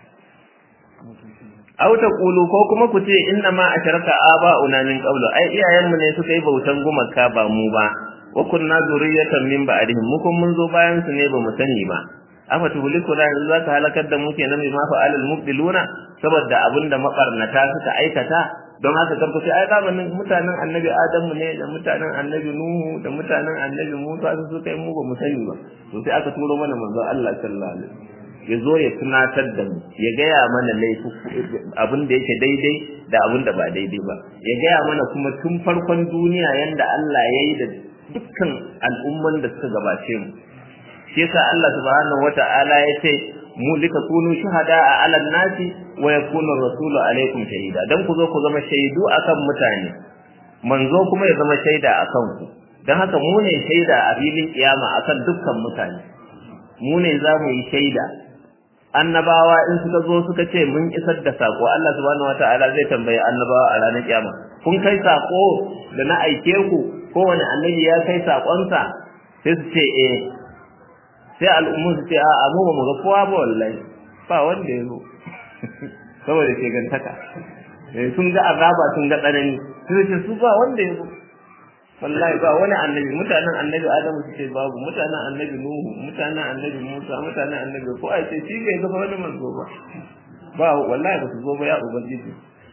aw taqulu ko kuma ku ce inna ma asharaka aba'una min qablu ai iyayenmu ne suka yi bautan gumaka ba mu ba wa kunna zuriyatan min ba'dihim mu kun mun zo bayan su ne ba mu sani ba afa tuhuliku da yanzu zaka halakar da mu kenan bi ma fa'alul mubdiluna saboda abinda mabarnata suka aikata don haka karku sai ai zamanin mutanen annabi Adamu ne da mutanen annabi Nuhu da mutanen annabi Musa su kai mu ba mu sani ba to sai aka turo mana manzo Allah sallallahu alaihi wasallam ya zo ya tunatar da mu ya gaya mana laifi abin da yake daidai da abin da ba daidai ba ya gaya mana kuma tun farkon duniya yanda Allah ya yi da dukkan al'umman da suka gabace mu shi yasa Allah subhanahu wata'ala ya ce mu likakunu shuhada a alan nasi wa yakunu rasulu alaikum shahida dan ku zo ku zama shaidu akan mutane manzo kuma ya zama shaida akan ku dan haka mu ne shaida a filin kiyama akan dukkan mutane mu ne za mu yi shaida annabawa in suka zo suka ce mun isar da sako Allah subhanahu wataala zai tambaye annabawa a ranar kiyama kun kai sako da na aike ku kowane annabi ya kai sakonsa sai su ce sai al'ummu su ce a mu ba mu ga kowa ba wallahi ba wanda ya zo saboda ke gantaka sun ga azaba sun ga tsanani sai ce su ba wanda ya zo wallahi ba wani annabi mutanen annabi Adamu su ce babu mutanen annabi Nuhu mutanen annabi Musa mutanen annabi ko ai ce shi bai ga wani manzo ba wallahi ba su zo ba ya ubangiji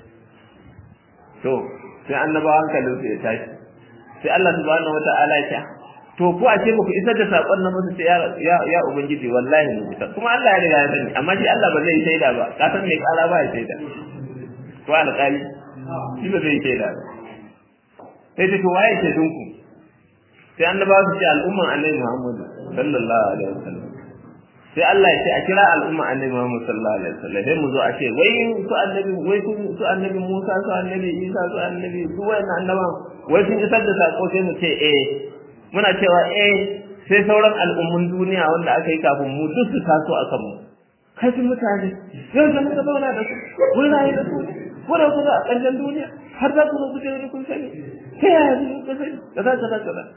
to sai annabawa hankalin su ya tashi sai Allah subhanahu wata'ala ya ce to ko a ce muku isar da sakon nan musu ce ya ubangiji wallahi mu isa kuma Allah ya riga ya sani amma shi Allah ba zai shaida ba ka san me kara ba ya shaida to alƙali shi ba zai shaida ba sai ta waye ce dunku sai annabawa su ce al'umman annabi Muhammad sallallahu alaihi wasallam sai Allah ya ce a kira al'umman annabi Muhammad sallallahu alaihi wasallam sai mu zo a ce wai su annabi Musa su annabi Isa su annabi su wayannan annabawan wai sun isar da sako sai mu ce muna cewa sai sauran al'ummun duniya wanda aka yi kafin mu duk su taso a kanmu kai sun mutane yau da muka zauna da su mun rayu da su ko da kuma a ƙarshen duniya har za ku zo ku je wani kun sani ta yaya zai ku sani kaza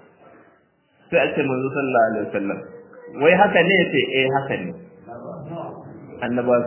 sai a ce manzo sallallahu alaihi wasallam wai haka ne yace haka ne annabawa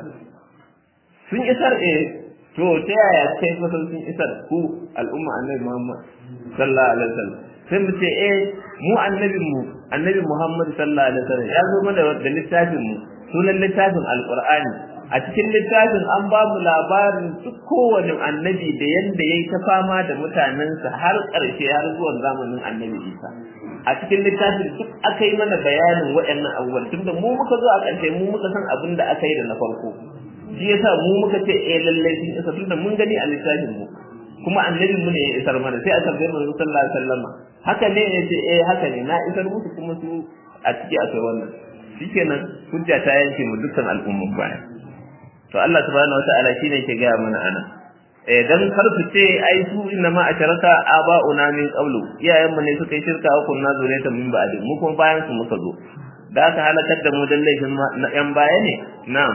sun isar to ta yaya kai fa sun isar ku al'umma annabi Muhammad sallallahu alaihi wasallam sai mu ce mu annabi Muhammad sallallahu alaihi wasallam ya zo mana da littafin mu sunan littafin alqur'ani a cikin littafin an ba mu labarin duk kowane annabi da yanda yayi ta fama da mutanensa har ƙarshe har zuwa zamanin annabi Isa a cikin littafin duk aka yi mana bayanin waɗannan abubuwan tunda mu muka zo a ƙarshe mu muka san abin da aka yi da na farko shi yasa mu muka ce lallai sun isa tunda mun gani a littafin mu kuma annabi mu ne ya isar mana sai a tambaye manzo sallallahu alaihi wasallam haka ne yace haka ne na isar musu kuma su a ciki akwai wannan shikenan hujja ta yanke mu dukkan al'umman baya to Allah subhanahu wataala shine yake ga mana ana dan kar su ce ai su inna ma asharaka aba'una min qablu iyayen mu ne suka yi shirka ko kunna zuriyatan min ba'di mu kuma bayan su muka zo da aka halakar da mu dan laifin yan baya ne na'am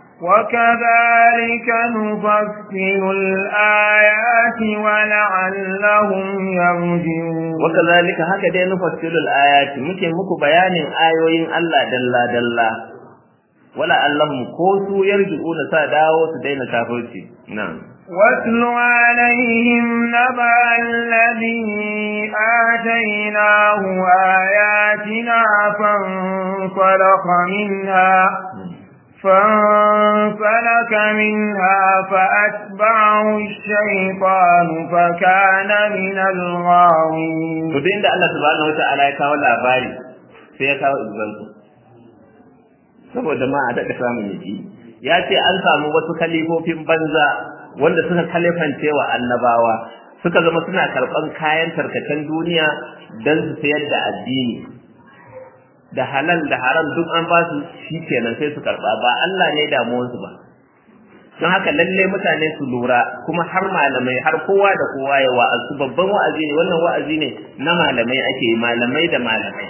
وكذلك نفصل الآيات ولعلهم يرجعون وكذلك هكذا نفصل الآيات muku bayanin ayoyin Allah dalla dalla ولعلهم كوسو يرجعون sa dawo su daina kafirci na'am واتل عليهم نبأ الذي آتيناه آياتنا فانسلك منها فأتبعه الشيطان فكان من الغاوين to da Allah subhanahu wataala ya kawo labari sai ya kawo example saboda ma a daɗa samun yaki ya ce an samu wasu kalifofin banza wanda suka kalifance wa annabawa suka zama suna karɓan kayan tarkacen duniya don su sayar da addini da halal da haram duk an ba su shikenan sai su karba ba Allah ne damuwarsu ba don haka lalle mutane su lura kuma har malamai har kowa da kowa ya wa'azu babban wa'azi ne wannan wa'azi ne na malamai ake malamai da malamai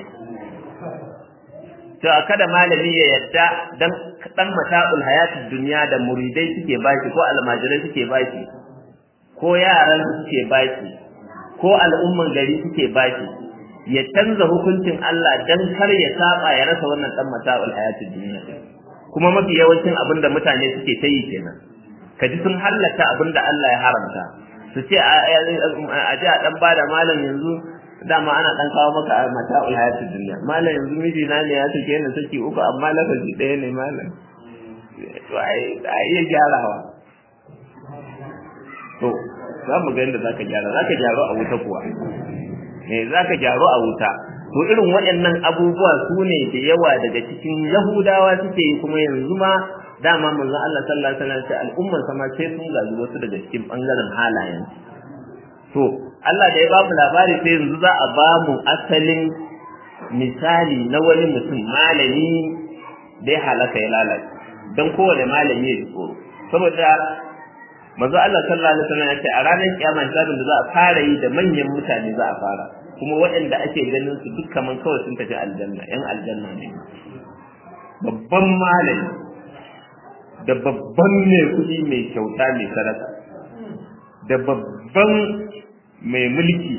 to kada malami ya yadda dan mata'ul hayatid dunya da muridai suke baki ko almajirai suke baki ko yaran suke baki ko al'umman gari suke baki ya canza hukuncin Allah dan kar ya saba ya rasa wannan dan mata'ul hayatid dunya kuma mafi yawancin abinda mutane suke ta yi kenan kaji sun hallata abinda Allah ya haramta su ce a ji a dan bada malam yanzu dama ana dan kawo maka mata'ul hayatid dunya malam yanzu miji na ne ya take ni saki uku amma lafazi ɗaya ne malam to ai iya gyarawa to za mu ga yadda zaka gyaru a wuta kuwa zaka gyaru a wuta. To irin waɗannan abubuwa su ne da yawa daga cikin Yahudawa suke yi, kuma yanzu ma dama manzon Allah sallallahu alaihi wasallam sai al'ummar sama sai sun gaji wasu daga cikin bangaren halayen. To Allah da ya ba mu labari sai yanzu za a ba mu asalin misali na wani mutum malami da ya halaka ya lalace, don kowane malami ya tsoro. Saboda manzo Allah sallallahu alaihi wasallam ya ce a ranar kiyama hisabin da za a fara yi da manyan mutane za a fara, kuma waɗanda ake ganin su duk kaman kawai sun tafi aljanna, yan aljanna ne. Babban malami da babban mai kuɗi mai kyauta mai sadaka da babban mai mulki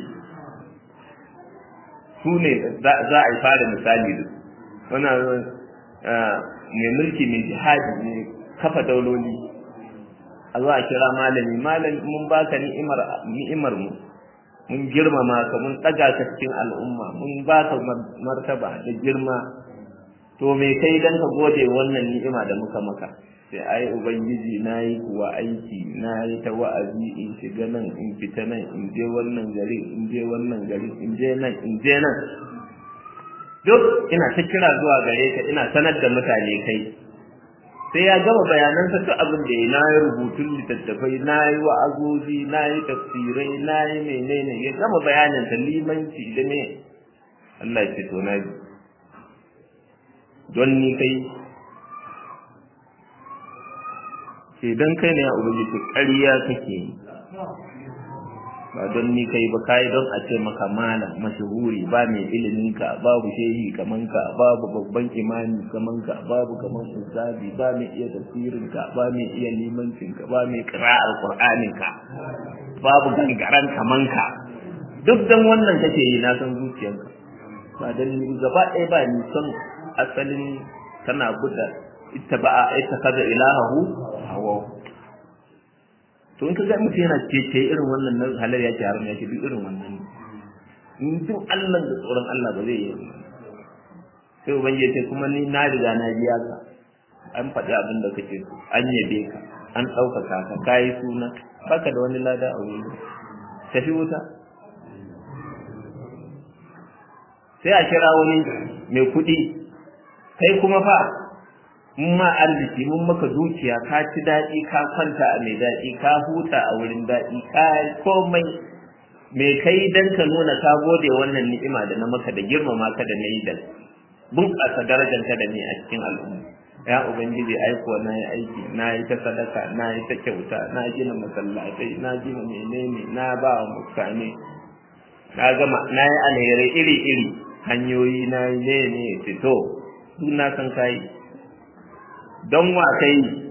su ne za a yi fara misali da su. Wannan mai mulki mai jihadi ne kafa dauloli, a zo a kira malami mun baka ni'imar mu, mun girmama ka, mun ɗaga ka cikin al'umma, mun baka martaba da girma, to me kai dan ka gode wannan ni'ima da muka maka? Sai ai ubangiji nayi kuwa aiki, nayi ta wa'azi, in shiga nan in fita nan, in je wannan gari, in je wannan gari, in je nan, in je nan, duk ina ta kira zuwa gare ka, ina sanar da mutane kai. Sai ya gama bayanansa duk abin da na yi rubutun littattafai, na yi wa'azozi, na yi tafsirai, na yi menene, ya gama bayanin ta limanci da me. Allah ya ce to na ji don ni kai, sai don kai ne ya ubangiji ƙarya kake yi, ba don ni kai ba, kai don a ce maka malam mashahuri, ba mai ilimin ka, babu shehi kaman ka, babu babban imani kaman ka, babu kaman ustazi, ba mai iya tafsirin ka, ba mai iya limancin ka, ba mai qira'ar qur'anin ka, babu gangaran kaman ka. Duk dan wannan kake yi, na san zuciyarka, ba dan ni gaba ɗaya ba ni son asalin kana buda ita kaza ilahahu hawa. To in ka ga mutum yana cece irin wannan nan halar ya ce haram ya ce duk irin wannan in duk Allah da tsoron Allah ba zai yi. Sai ubangiji ce kuma ni na riga na biya ka, an faɗi abin da kake so, an yabe ka, an ɗaukaka ka, kayi suna, baka da wani lada a wuri, tafi wuta. Sai a kira wani mai kuɗi, kai kuma fa mun ma arziki, mun maka dukiya, ka ci daɗi, ka kwanta a mai daɗi, ka huta a wurin daɗi, ka komai, me kai dan ka nuna ka gode wannan ni'ima da na maka da girmama ka da na yi da bunƙasa darajar ka da ni a cikin al'umma. Ya ubangiji ai kuwa na yi aiki, na yi ta sadaka, na yi ta kyauta, na gina masallatai, na gina menene, na ba wa mutane, na gama, na yi alherai iri-iri, hanyoyi na yi ne fito, duk na san kayi. Don wa kai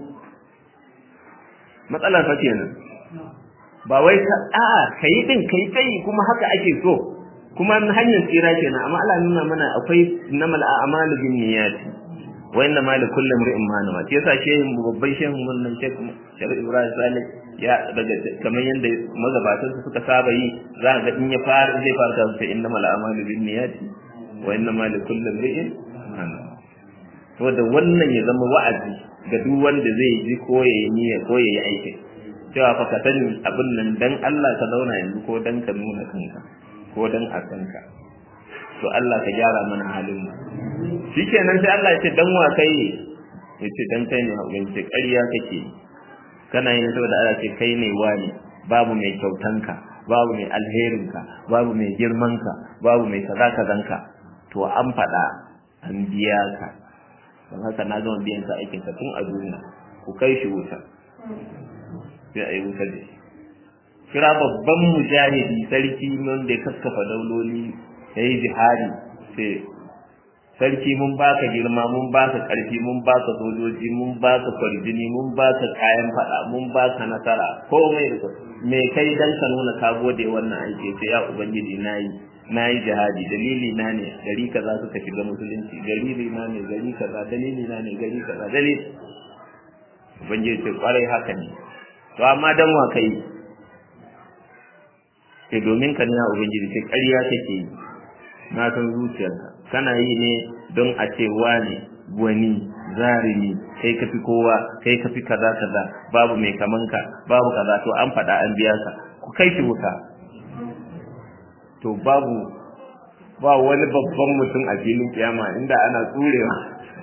matsalar fa kenan, ba wai ka kai din kai sai kuma haka ake so, kuma hanyar tsira kenan. Amma Allah nuna mana akwai namal a'malu bin niyyati wa inna ma li kulli imrin ma nawa. Yasa shehin babban shehin wannan Sheikh Sharif Ibrahim Salih ya daga kamar yanda magabatan su suka saba yi, za ga in ya fara zai fara da innamal a'malu bin niyyati wa inna ma li kulli imrin ma nawa. To da wannan ya zama wa'azi ga duk wanda zai ji ko ya yi niyya ko ya yi aiki, cewa fa ka sani abin nan dan Allah ka zauna yanzu ko dan ka nuna kanka ko dan a kanka. To Allah ka gyara mana halin mu. Shikenan sai Allah ya ce dan wa kai, ya ce dan kai ne ubangiji, ce ƙarya kake, kana yin saboda Allah ce kai ne wani, babu mai kyautanka, babu mai alherinka, babu mai girmanka, babu mai kaza. To an faɗa an biya ka, don haka na gama biyan sa aikin ka tun a duniya, ku kai shi wuta, sai a yi wuta da shi. Kira babban mujahidi, sarki wanda ya kaskafa dauloli, ya yi jihadi, sai sarki mun baka girma, mun baka ƙarfi, mun baka sojoji, mun baka kwarjini, mun baka kayan faɗa, mun baka nasara, komai da me kai dan ka nuna ka gode wannan aiki. Sai ya ubangiji na yi jihadi, dalili na ne gari kaza suka shiga musulunci, dalili na ne gari kaza, dalili na ne gari kaza, dalili. Ubangiji ce kwarai haka ne, to amma dan wa kai, sai domin ka ne ya ubangiji, sai ƙarya kake yi, na san zuciyarka kana yi ne don a ce wane wani zarimi, kai ka fi kowa, kai ka fi kaza, babu mai kamanka, babu kaza. To an faɗa an biya ka, ku kai shi wuta. To babu ba wani babban mutum a filin kiyama inda ana tsurewa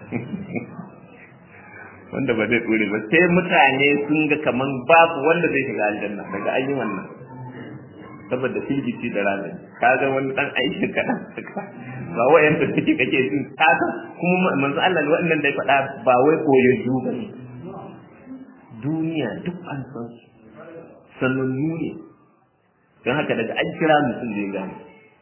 wanda ba zai tsure ba, sai mutane sun ga kaman babu wanda zai shiga aljanna daga an yi wannan, saboda firgici da razani. Ka ga wani dan aikin kaɗan ba wayan da take kake jin tsaka, kuma manzo Allah wannan da ya faɗa ba wai koyayyu ba ne, duniya duk an san sanannu ne, don haka daga an kira mutum zai gane.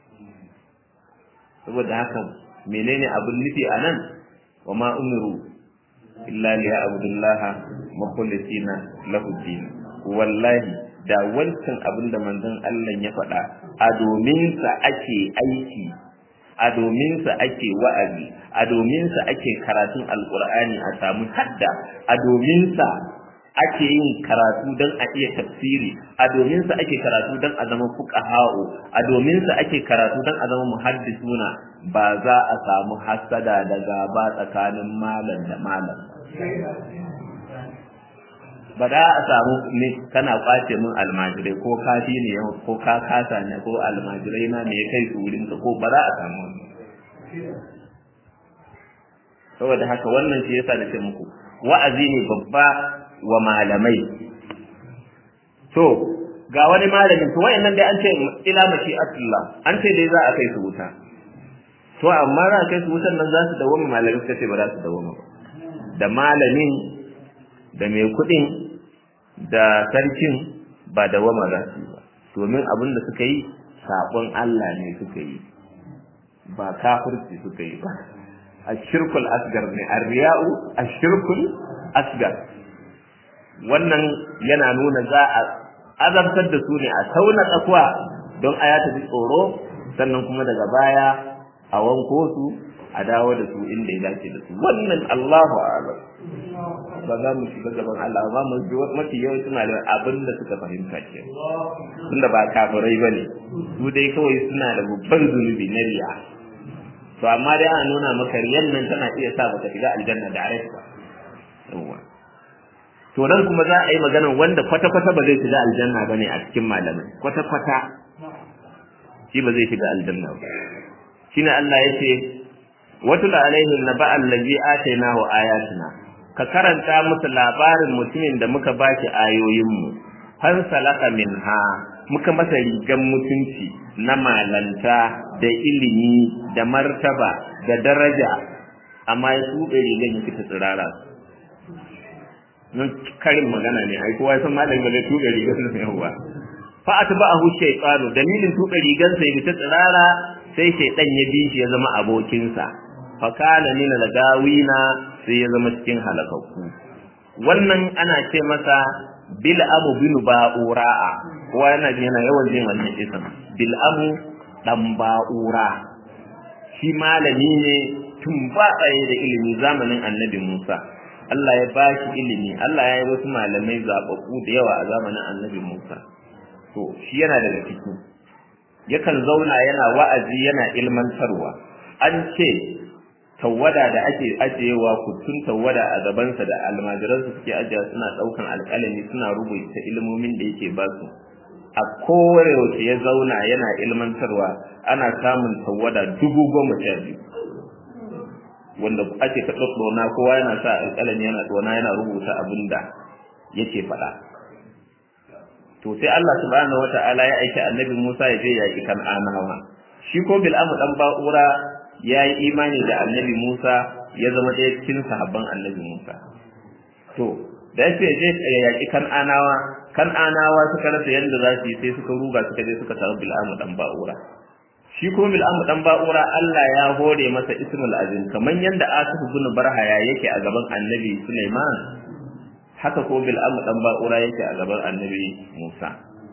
saboda haka menene abin nufi a nan? wa ma umiru illa liya'budullaha mukhlisina lahu din. Wallahi da wancan abin da manzon Allah ya faɗa, a domin sa ake aiki, a domin sa ake wa'azi, a domin sa ake karatun alqur'ani a samu hadda, a domin sa ake yin karatu don a iya tafsiri, a domin sa ake karatu don a zama fuqaha'u, a domin sa ake karatu don a zama muhaddisuna, ba za a samu hasada da gaba tsakanin malam da malam. Ba da a samu ne kana kwace min almajirai ko kafi ne ko ka kasa ne ko almajirai na me kai su wurin ka, ko ba za a samu. Saboda haka wannan shi yasa nace muku wa'azi ne babba wa malamai. To ga wani malamin, to wayannan dai an ce ila mashi'atullah, an ce dai za a kai su wuta. To amma za a kai su wutan nan za su dawo malamai, suka ce ba za su dawo ba. Da malamin da mai kuɗin da sarkin ba da wama za su yi ba, domin abin da suka yi saɓon Allah ne suka yi, ba kafirci suka yi ba. Ashirkul asgar ne, arriya'u ashirkul asgar. Wannan yana nuna za a azabtar da su ne a tauna tsakuwa don a ya tafi tsoro, sannan kuma daga baya a wanko su a dawo da su inda ya dace da su. Wannan Allahu a'lam. Ba za mu shiga gaban Allah ba, mu ji mafi yawancin malamai abin da suka fahimta ke, tunda ba kafirai ba ne, su dai kawai suna da babban zunubi na riya. To amma dai ana nuna maka riyan nan tana iya sa baka shiga aljanna da arewa. Yawwa. To dan kuma za a yi magana wanda kwata-kwata ba zai shiga aljanna bane a cikin malamai, kwata-kwata shi ba zai shiga aljanna ba. Shine Allah yace watul alaihim naba'a allazi atainahu ayatina, ka karanta musu labarin mutumin da muka baki ayoyinmu, fan salaka minha, muka masa rigan mutunci na malanta da ilimi da martaba da daraja, amma ya tuɓe rigan ya fita tsirara. Nan karin magana ne, ai kowa ya san malami ba zai tuɓe rigan sa yawa. Fa atba'ahu shaytanu, dalilin tuɓe rigan sa ya fita tsirara, sai shaytan ya bi shi ya zama abokinsa. Fa kana min al-gawina, sai ya zama cikin halakakku. Wannan ana ce masa Bil'amu bin Ba'ura'a, kowa yana yawan jin wannan isan. Bil'amu dan Ba'ura, shi malami ne tun ba tsaye da ilimi zamanin Annabi Musa. Allah ya ba shi ilimi, Allah ya yi wasu malamai zaɓaɓɓu da yawa a zamanin Annabi Musa. To shi yana daga ciki, yakan zauna yana wa'azi yana ilmantarwa. An ce tawada da ake ajiyewa, kutun tawada a gabansa da almajiransu suke ajiyewa, suna ɗaukan alƙalami suna rubuta ilmomin da yake ba su. A kowace ya zauna yana ilmantarwa, ana samun tawada 10,012 wanda ake ta ɗaɗɗona, kowa yana sa alƙalami yana ɗona yana rubuta abin da yake faɗa. To sai Allah subhanahu wata'ala ya aiki Annabi Musa ya je yaƙi Kan'anawa. Shi ko Bil'amu dan Ba'ura ya yi imani da Annabi Musa, ya zama ɗaya cikin sahabban Annabi Musa. To da ya ce je ya yaƙi Kan'anawa suka rasa yadda za su yi, sai suka ruga suka je suka samu Bil'amu dan Ba'ura. Shi ko Bil'amu dan Ba'ura Allah ya hore masa ismul azim, kamar yadda Asif bin Barhaya yake a gaban Annabi Sulaiman, haka ko Bil'amu dan Ba'ura yake a gaban Annabi Musa.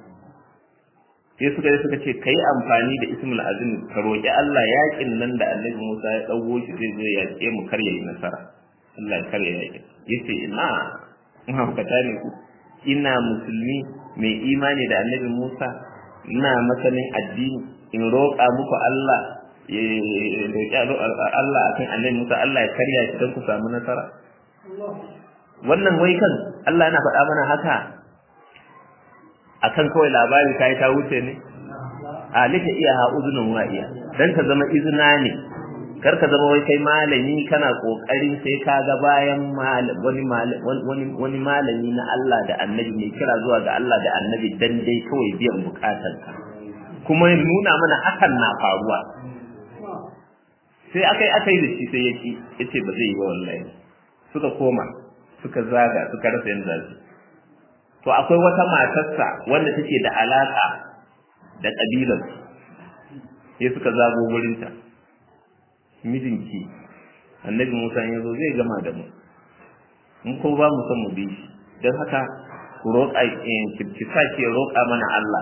Sai suka ce kai amfani da ismul azim ka roki Allah yakin nan da Annabi Musa ya dawo shi zai zo ya ce mu karye nasara. Allah ya karye yakin. Yace ina hukata ne ku, ina musulmi mai imani da Annabi Musa, ina masanin addini, in roƙa muku Allah ya roƙi Allah akan Annabi Musa, Allah ya karya shi don ku samu nasara. Wannan wai kan Allah yana faɗa mana haka akan kawai labari kai ta wuce ne a lika iya ha uzunun wa'iya dan ka zama izina ne kar ka zama wai kai malami kana kokarin sai ka ga bayan wani malami na Allah da Annabi mai kira zuwa ga Allah da Annabi dan dai kawai biyan bukatarka kuma nuna mana hakan na faruwa sai akai da shi sai yake yace ba zai yi ba wallahi suka koma suka zaga suka rasa yanda su to akwai wata matarsa wanda take da alaka da kabilar sai suka zago wurin ta mijinki Annabi Musa ya zo zai gama da mu mun ko ba mu san mu bi shi dan haka ku roƙa ki sake roƙa mana Allah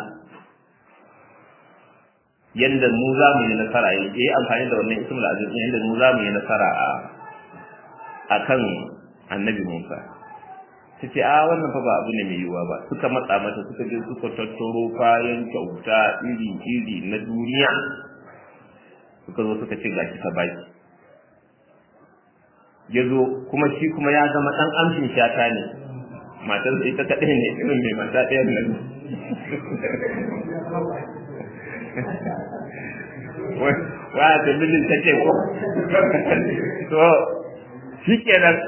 yanda mu za mu yi nasara yayi amfani da wannan ismul azim yanda mu za mu yi nasara akan Annabi Musa tace wannan fa ba abu ne mai yiwuwa ba suka matsa mata suka je suka tattaro kayan kyauta iri na duniya suka zo suka ce gashi ta baki yazo kuma shi kuma ya zama dan amshin shata ne matar sai ta kadai ne irin mai mata ɗaya nan wa ta bidin take ko to shikenan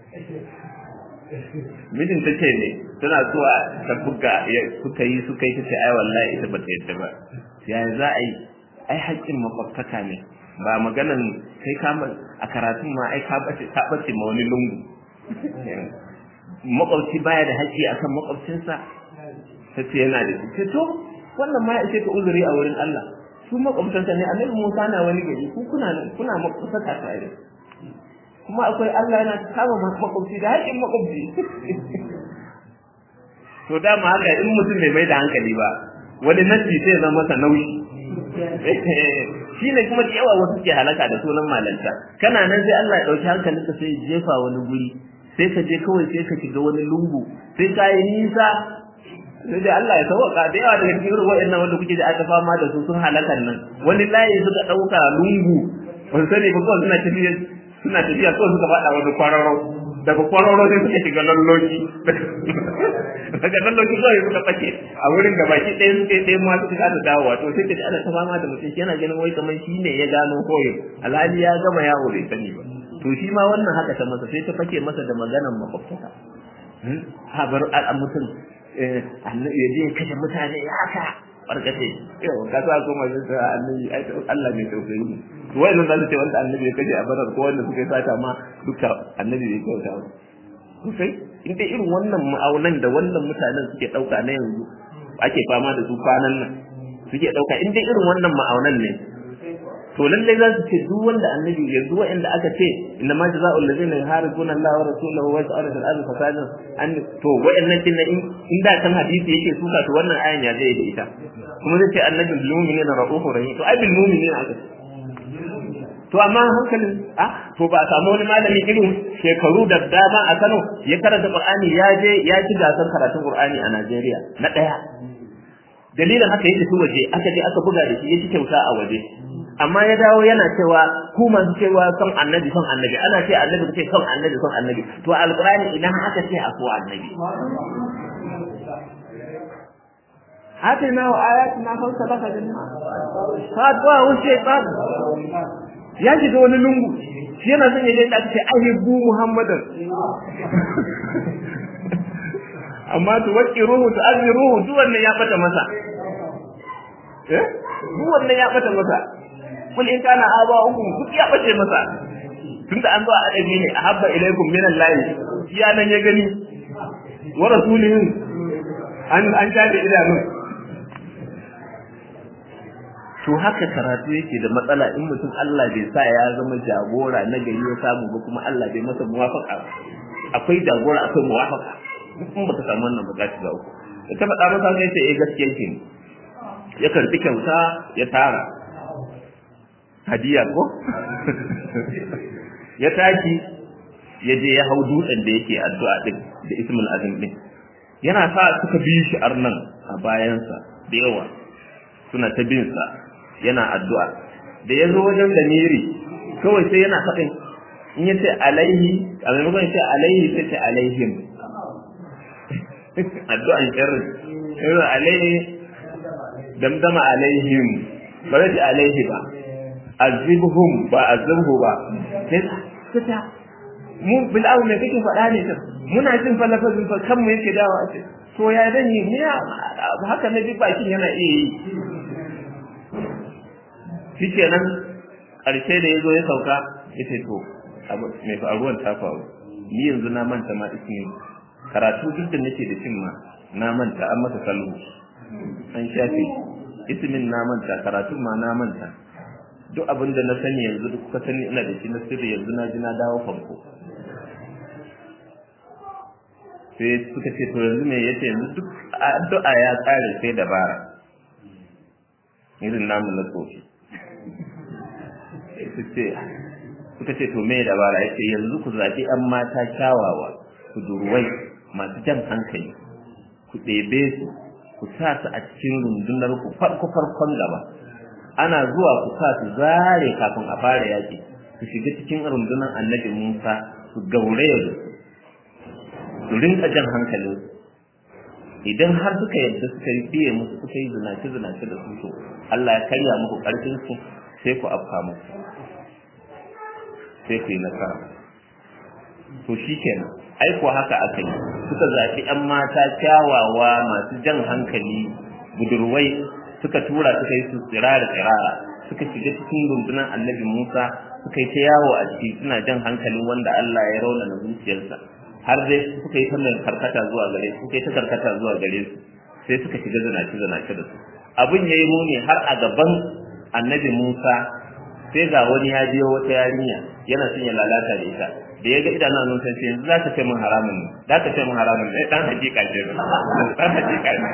mijin take ne tana zuwa ta buga suka yi tace ai wallahi ita ba ta yadda ba ya za a yi ai haƙƙin makwabtaka ne ba maganan kai kama a karatun ma ai ka bace ma wani lungu makwabci baya da haƙƙi akan makwabcinsa tace yana da shi to wannan ma ya ce ka uzuri a wurin Allah su makwabtansa ne Annabi Musa na wani gari ku kuna makwabtaka tare kuma akwai Allah yana kama makwabci da haƙƙin makwabci to dama haka in mutum bai mai da hankali ba wani nasi sai zama masa nauyi shine kuma da yawa wasu ke halaka da sunan malanta kana nan sai Allah ya dauki hankalinka sai jefa wani guri sai ka je kawai sai ka shiga wani lungu sai ka yi nisa sai da Allah ya sauka da yawa daga cikin wayannan wanda kuke da aka fama da su sun halakan nan wani layi suka dauka lungu ban sani ba kawai suna tafiya kawai suka fada wani kwararo daga kwararo sai suka shiga lalloki daga lalloki kawai suka fake a wurin da baki ɗaya suke ɗaya ma suka kasa dawowa to sai ka ji ana ta fama da mutum yana ganin wai kamar shi ne ya gano koyo alhali ya gama yawo bai sani ba to shi ma wannan haka ta masa sai ta fake masa da maganar makwabtaka ha bar mutum annabi ya je kashe mutane ya haka barkace yau ka sa ko mai da annabi ai Allah ne tausayi ne wannan zan ce wanda annabi ya kaje a badar ko wanda suka sata ma duka annabi ya kyauta to sai in dai irin wannan ma'aunan da wannan mutanen suke dauka na yanzu ake fama da su kwanan nan suke dauka in dai irin wannan ma'aunan ne to lalle za su ce duk wanda annabi yanzu wa'anda aka ce inna ma jazaa'ul ladzina yuharibuna Allah wa rasulahu wa yas'aluna fil ardi fasadan an to wa'annan din in da kan hadisi yake suka to wannan ayan ya zai da ita kuma zai ce annabi bil mu'minina ra'ufur rahim to ai bil mu'minina aka to amma hankalin to ba samu wani malami irin shekaru da dama a Kano ya karanta Qur'ani ya ci gasar karatun Qur'ani a Najeriya na daya dalilin haka yake su waje aka je aka buga da shi yake kyauta a waje amma ya dawo yana cewa ku masu cewa son annabi ana ce annabi kace son annabi to alqur'ani idan aka ce a so annabi hatina wa ayatina fa sadaka janna fadwa wuce fad ya ji da wani lungu shi yana son ya je da ce ahibu muhammadan amma to waqiruhu ta'ziruhu duk wannan ya fata masa duk wannan ya fata masa kul in kana aba'ukum duk ya bace masa tunda an zo a adabi ne ahabba ilaykum min Allah ya nan ya gani wa rasulihi an jaje idanu to haka karatu yake da matsala in mutum Allah bai sa ya zama jagora na gari ya samu ba kuma Allah bai masa muwafaqa akwai jagora akwai muwafaqa in baka samu wannan bukati ga uku da ta faɗa masa sai ce gaskiya ce ya karbi kyauta ya tara hadiya ko ya taki ya je ya hau dutsen da yake addu'a din da ismul azim din yana sa suka bi shi arnan a bayansa da yawa suna ta bin sa yana addu'a da yazo wajen da miri kawai sai yana faɗin in yace alaihi a maimakon yace alaihi sai ce alaihim addu'an sharri irin alaihi damdama alaihim ba zai alaihi ba azibhum ba azibhu ba sai mu bil'awu me kake faɗa ne kan muna jin fa lafazin fa kanmu yake dawo a ce to ya dani ne haka na ji bakin yana iya yi shikenan ƙarshe da yazo ya sauka yace to abu mai faruwan ta faru ni yanzu na manta ma ismi karatu duk da nake da cin ma na manta an masa salhu an shafe ismin na manta karatu ma na manta duk abin da na sani yanzu duk kuka sani ina da shi na sirri yanzu na ji na dawo farko sai suka ce to yanzu me yace yanzu duk addu'a ya tsare sai dabara irin namu na tsofi suka ce to me dabara yace yanzu ku zaɓi an mata kyawawa ku durwai masu jan hankali ku ɗebe su ku sa su a cikin rundunar ku farkon gaba ana zuwa ku sa su zare kafin a fara yaƙi su shiga cikin rundunar annabi Musa su gauraya da su rinka jan hankalin idan har suka yadda suka yi biye musu suka yi zinace da su to Allah ya karya muku ƙarfin su sai ku afka musu sai ku yi nasara to shikenan ai ko haka aka yi suka zaɓi 'yan mata kyawawa masu jan hankali budurwai suka tura suka yi su tsirara suka shiga cikin rundunar annabi Musa suka yi ta yawo a ciki suna jan hankalin wanda Allah ya raunana zuciyarsa har dai suka yi ta karkata zuwa gare su sai suka shiga zinace da su abin yayi muni har a gaban annabi Musa sai ga wani ya biyo wata yarinya yana son ya lalata da ita da ya ga idanun sun ce yanzu za ka ce min haramun ne dan hakika ce dan hakika ne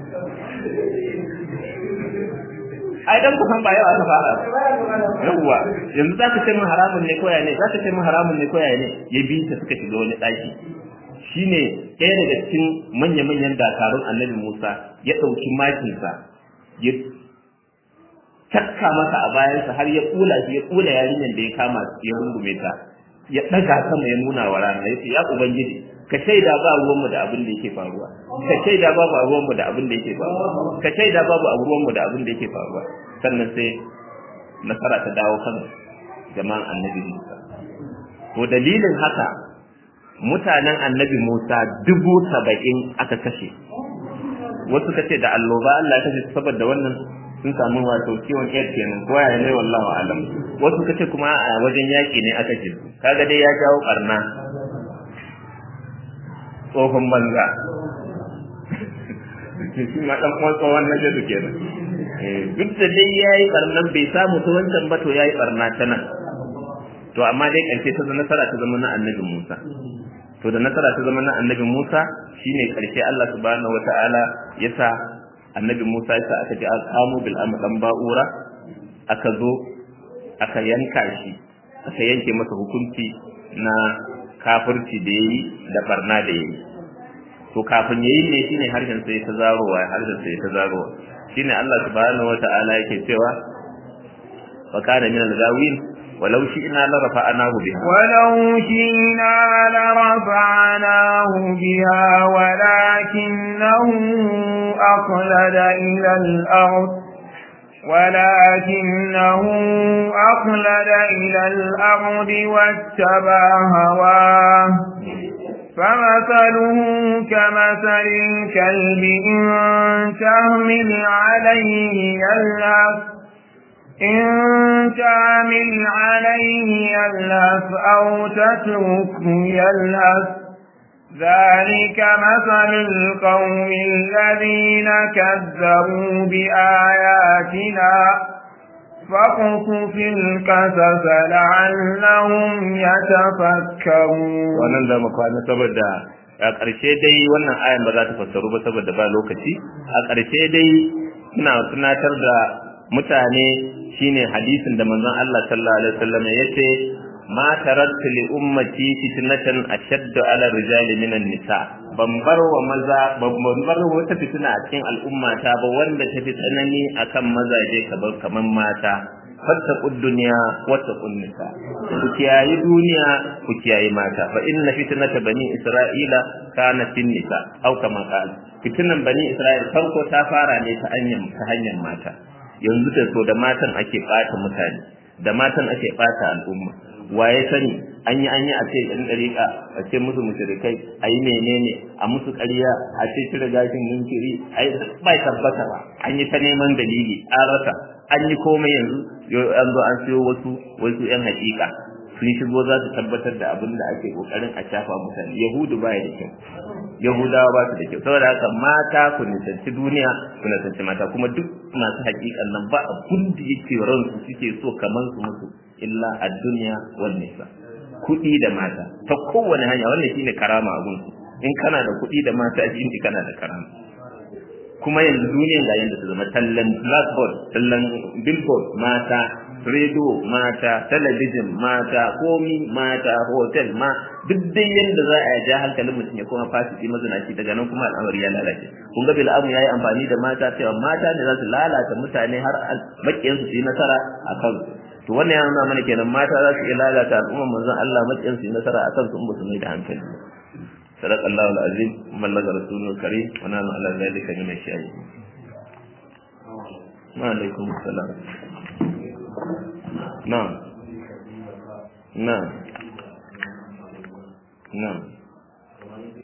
ai dan ku san ba yau aka fara yawa yanzu za ka ce min haramun ne koya ne ya bi ta suka shiga wani daki shine ɗaya daga cikin manya-manyan dakarun annabi Musa ya ɗauki makinsa ya takka masa a bayansa har ya kula yarinyar da ya kama ya rungume ta ya ɗaga sama ya nuna wa rana ya ce ya ubangiji ka shaida ba ruwanmu da abin da yake faruwa sannan sai nasara ta dawo kan jama'an annabi Musa to dalilin haka mutanen annabi Musa 70,000 aka kashe wasu kace da alloba Allah ya kashe saboda wannan sun samu wato ciwon AIDS kenan ko ya ne wallahi alam wasu kace kuma a wajen yaki ne aka ji kaga dai ya jawo barna tsohon banza shi ma dan kuma tsohon na jadu kenan duk da dai yayi barnan bai samu to wancan ba to yayi barna ta nan to amma dai karshe ta nasara ta zama na annabi Musa to da nasara ta zama na annabi Musa shine karshe Allah subhanahu wataala ya sa annabi Musa ya sa aka ji alqamu bil amdan ba'ura aka zo aka yanka shi aka yanke masa hukunci na kafirci da yayi da barna da yayi to kafin yayi ne shine harshen sai ta zarowa shine Allah subhanahu wataala yake cewa fa kana min al-gawin ولو شئنا لرفعناه بها ولكنه أخلد إلى الأرض واتبع هواه فمثله كمثل الكلب إن تهمل عليه يلهث أو تتركه يلهث ذلك مثل القوم الذين كذبوا بآياتنا فاقصص القصص لعلهم يتفكرون wannan da makwana saboda a ƙarshe dai wannan ayan ba za ta fassaru ba saboda ba lokaci a ƙarshe dai ina tunatar da mutane shine hadisin da manzon Allah sallallahu alaihi wasallam yace ma tarattu li ummati fitnatan ashaddu ala rijali minan nisa ban bar wata fitina a cikin al'ummata ba wanda tafi tsanani akan mazaje kaman mata fattaqud dunya wattaqun nisa ku kiyayi duniya ku kiyayi mata fa inna fitnata bani isra'ila kanat fin nisa au kama qala fitnan bani isra'ila farko ta fara ne ta hanyar mata yanzu da so da matan ake bata mutane da matan ake bata al'umma waye sani an yi a ce ɗan ɗariƙa a ce musu mushrikai a yi menene a musu ƙarya a ce cire gashin ninkiri a yi bai tabbata ba an yi ta neman dalili an rasa an yi komai yanzu an zo an siyo wasu ƴan haƙiƙa sun shigo za su tabbatar da abin da ake ƙoƙarin a shafa mutane yahudu baya da kyau yahudawa ba su da kyau saboda haka mata ku nisanci duniya ku nisanci mata kuma duk masu haƙiƙan nan ba abin da yake ransu suke so kamar su mutu illa ad-dunya wan nisa kuɗi da mata ta kowane hanya wannan shine karama a gunsu in kana da kuɗi da mata shine kana da karama kuma yanzu duniya ga yanda ta zama tallan blackboard tallan billboard mata radio mata talabijin mata komi mata hotel ma duk dai yanda za a ja hankalin mutum ya koma fasiki mazinaci daga nan kuma al'amari ya lalace kun ga bil'amu yayi amfani da mata cewa mata ne za su lalata mutane har makiyansu su yi nasara a kansu to wannan ya nuna mana kenan mata za su iya lalata al'umman manzon Allah matsayin su nasara a kansu in ba su mai da hankali sadaqallahu alazim mallaga rasulul karim wa nanu ala zalika min ash-shahidin wa alaikum assalam na'am